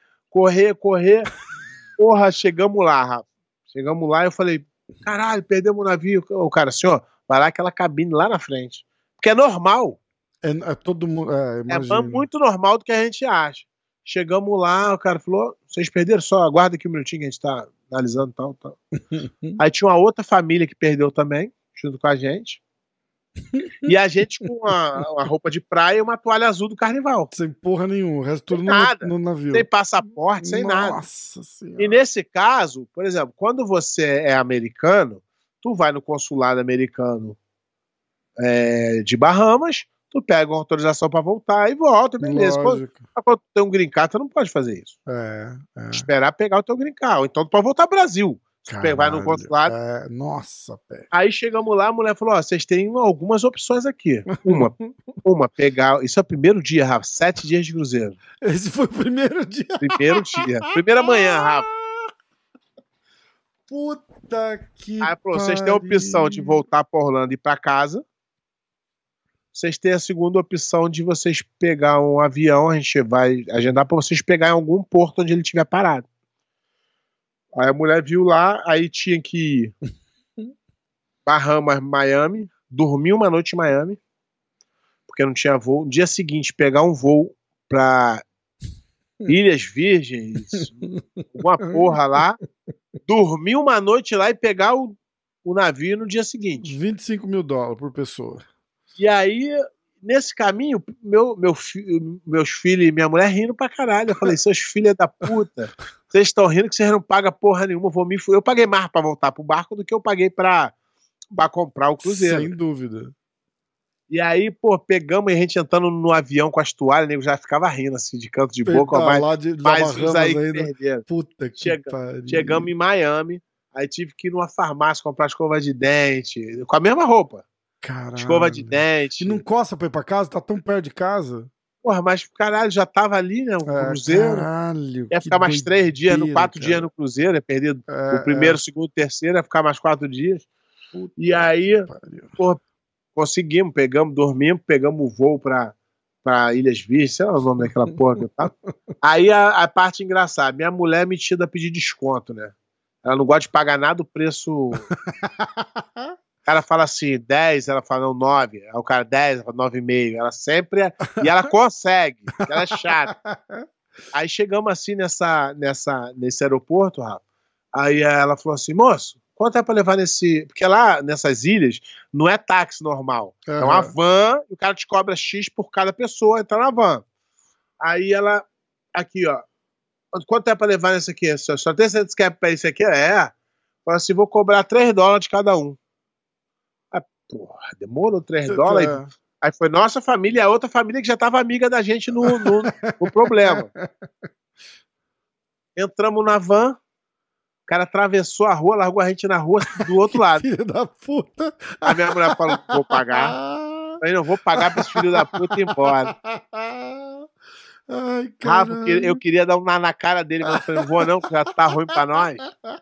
Porra, chegamos lá, Rafa. Chegamos lá e eu falei, caralho, perdemos o navio. O cara, assim, ó, vai lá aquela cabine lá na frente. Porque é normal. É todo mundo. É muito normal do que a gente acha. Chegamos lá, o cara falou, vocês perderam? Só aguarda aqui um minutinho que a gente tá analisando tal. Aí tinha uma outra família que perdeu também, junto com a gente. E a gente com uma roupa de praia e uma toalha azul do carnaval. Sem porra nenhuma, o resto tudo no navio. Sem passaporte, sem nada. Nossa Senhora. E nesse caso, por exemplo, quando você é americano, tu vai no consulado americano de Bahamas, tu pega uma autorização pra voltar e volta, beleza. Quando tu tem um green card, tu não pode fazer isso. Esperar pegar o teu green card. Ou então tu pode voltar ao Brasil. Caralho, vai no consulado. Nossa, pé. Aí chegamos lá, a mulher falou, vocês têm algumas opções aqui. Uma, pegar... Isso é o primeiro dia, Rafa. 7 dias de cruzeiro. Esse foi o primeiro dia. Primeiro dia. Primeira manhã, Rafa. Puta que Aí falou, vocês têm a opção de voltar pra Orlando e ir pra casa. Vocês têm a segunda opção de vocês pegar um avião, a gente vai agendar pra vocês pegar em algum porto onde ele estiver parado. Aí a mulher viu lá, aí tinha que ir Bahamas, Miami, dormir uma noite em Miami, porque não tinha voo. No dia seguinte, pegar um voo pra Ilhas Virgens, uma porra lá, dormir uma noite lá e pegar o navio no dia seguinte. $25 mil por pessoa. E aí, nesse caminho, meus filhos e minha mulher rindo pra caralho. Eu falei, seus filhos da puta, vocês estão rindo que vocês não pagam porra nenhuma. Eu paguei mais pra voltar pro barco do que eu paguei pra comprar o cruzeiro. Sem dúvida. E aí, pô, pegamos e a gente entrando no avião com as toalhas, o nego já ficava rindo assim, de canto de boca. Mas os aí que perderam. Puta que pariu. Chegamos em Miami, aí tive que ir numa farmácia comprar escova de dente, com a mesma roupa. Caralho. Escova de dente. E não coça pra ir pra casa? Tá tão perto de casa? Porra, mas caralho, já tava ali, né? O cruzeiro. Caralho. Ia ficar mais 3 dias, 4 dias no cruzeiro, ia perder o primeiro, segundo, terceiro, ia ficar mais 4 dias. Puta, e aí, porra, conseguimos, dormimos, pegamos o voo pra Ilhas Virgens, sei lá o nome daquela porra que eu tava. Aí a parte engraçada, minha mulher é metida a pedir desconto, né? Ela não gosta de pagar nada, o preço. O cara fala assim, 10, ela fala, não, 9. Aí o cara, 10, ela fala, 9,5. Ela sempre... E ela consegue, ela é chata. Aí chegamos assim nesse aeroporto, Rafa. Aí ela falou assim, moço, quanto é pra levar nesse... Porque lá, nessas ilhas, não é táxi normal. Uhum. É uma van, e o cara te cobra X por cada pessoa entrar na van. Aí ela... Aqui, ó. Quanto é pra levar nesse aqui? Só tem certeza que é pra esse aqui? Fala assim, vou cobrar $3 de cada um. Porra, demorou $3. Aí foi nossa família e a outra família que já tava amiga da gente no problema. Entramos na van, o cara atravessou a rua, largou a gente na rua do outro lado. Filho da puta. A minha mulher falou, vou pagar. Eu não vou pagar pra esse filho da puta ir embora. Ai, Rafa, eu queria dar um na cara dele, mas eu falei, não vou não, porque já tá ruim pra nós.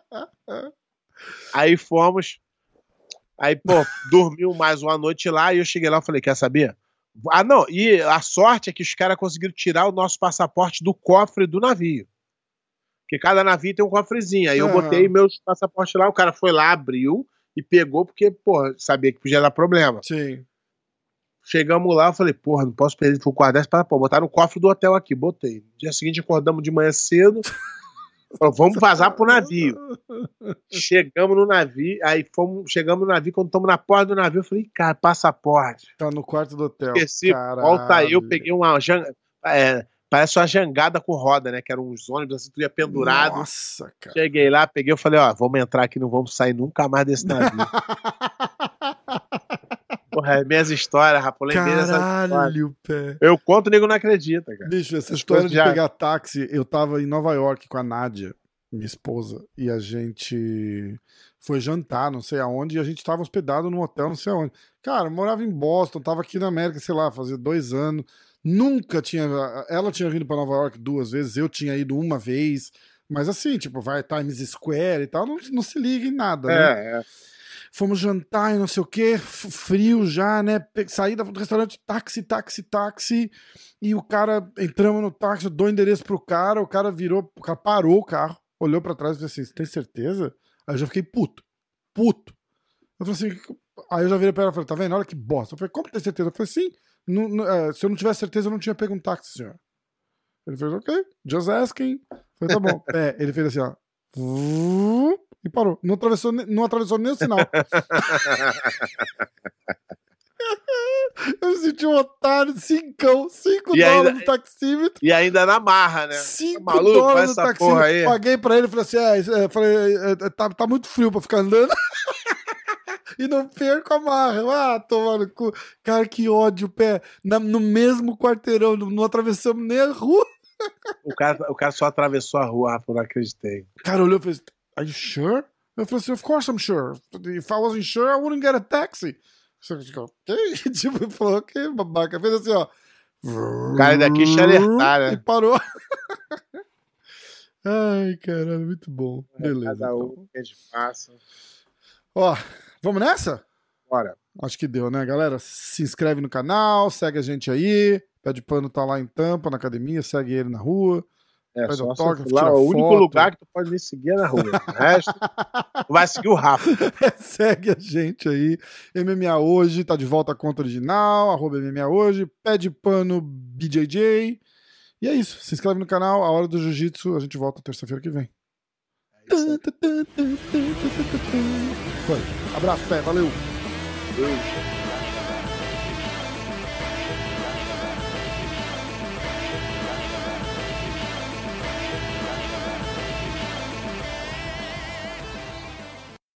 Aí fomos. Aí, pô, dormiu mais uma noite lá e eu cheguei lá e falei, quer saber? Não, e a sorte é que os caras conseguiram tirar o nosso passaporte do cofre do navio. Porque cada navio tem um cofrezinho. Aí eu botei meus passaportes lá, o cara foi lá, abriu e pegou, porque, pô, sabia que podia dar problema. Sim. Chegamos lá, eu falei, porra, não posso perder pro guardar para botar no cofre do hotel aqui. Botei. No dia seguinte acordamos de manhã cedo, Falou, vamos vazar pro navio. Chegamos no navio, chegamos no navio, quando estamos na porta do navio, eu falei, cara, passaporte. Tá no quarto do hotel. Esqueci, volta eu, peguei uma parece uma jangada com roda, né? Que eram uns ônibus assim, tudo ia pendurado. Nossa, cara. Cheguei lá, peguei, eu falei, ó, vamos entrar aqui, não vamos sair nunca mais desse navio. Porra, minhas histórias, rapaz, lembrei dessas histórias. Caralho, pé. Eu conto, o nego não acredita, cara. Bicho, essa história de pegar táxi, eu tava em Nova York com a Nádia, minha esposa, e a gente foi jantar, não sei aonde, e a gente tava hospedado num hotel, não sei aonde. Cara, eu morava em Boston, tava aqui na América, sei lá, fazia 2 anos. Nunca tinha... Ela tinha vindo pra Nova York 2 vezes, eu tinha ido uma vez, mas assim, tipo, vai Times Square e tal, não se liga em nada, né? Fomos jantar e não sei o que, frio já, né? Saída do restaurante, táxi. E o cara, entramos no táxi, eu dou o endereço pro cara, o cara parou o carro, olhou pra trás e disse assim, você tem certeza? Aí eu já fiquei puto. Eu falei assim, aí eu já virei pra ela e falei, tá vendo? Olha que bosta. Eu falei, como tem certeza? Eu falei, sim, se eu não tivesse certeza, eu não tinha pego um táxi, senhor. Ele fez, ok, just asking. Eu falei, tá bom. Ele fez assim, ó. E parou. Não atravessou nem o sinal. Eu me senti um otário, $5 no taxímetro. E ainda na marra, né? $5 maluco, no taxímetro. Paguei pra ele e falei assim, tá muito frio pra ficar andando. E não perco a marra. Tomar no cu. Cara, que ódio, pé. No mesmo quarteirão, não atravessamos nem a rua. O cara só atravessou a rua, Rafa, eu não acreditei. O cara olhou e fez, are you sure? Eu falei assim, of course I'm sure. If I wasn't sure, I wouldn't get a taxi. Ok? Tipo, ele falou, ok, babaca. Fez assim, ó. O cara daqui te alertar, né? E parou. Ai, caralho, muito bom. Beleza. Cada um que a gente passa. Ó, vamos nessa? Bora. Acho que deu, né, galera? Se inscreve no canal, segue a gente aí. Pé de Pano tá lá em Tampa, na academia, segue ele na rua. Só lá, o único lugar que tu pode me seguir é na rua. O resto, tu vai seguir o Rafa. Segue a gente aí. MMA Hoje, tá de volta à conta original, @MMA Hoje, Pé de Pano BJJ. E é isso. Se inscreve no canal, A Hora do Jiu-Jitsu. A gente volta terça-feira que vem. Foi. Abraço, Pé. Valeu. Beijo.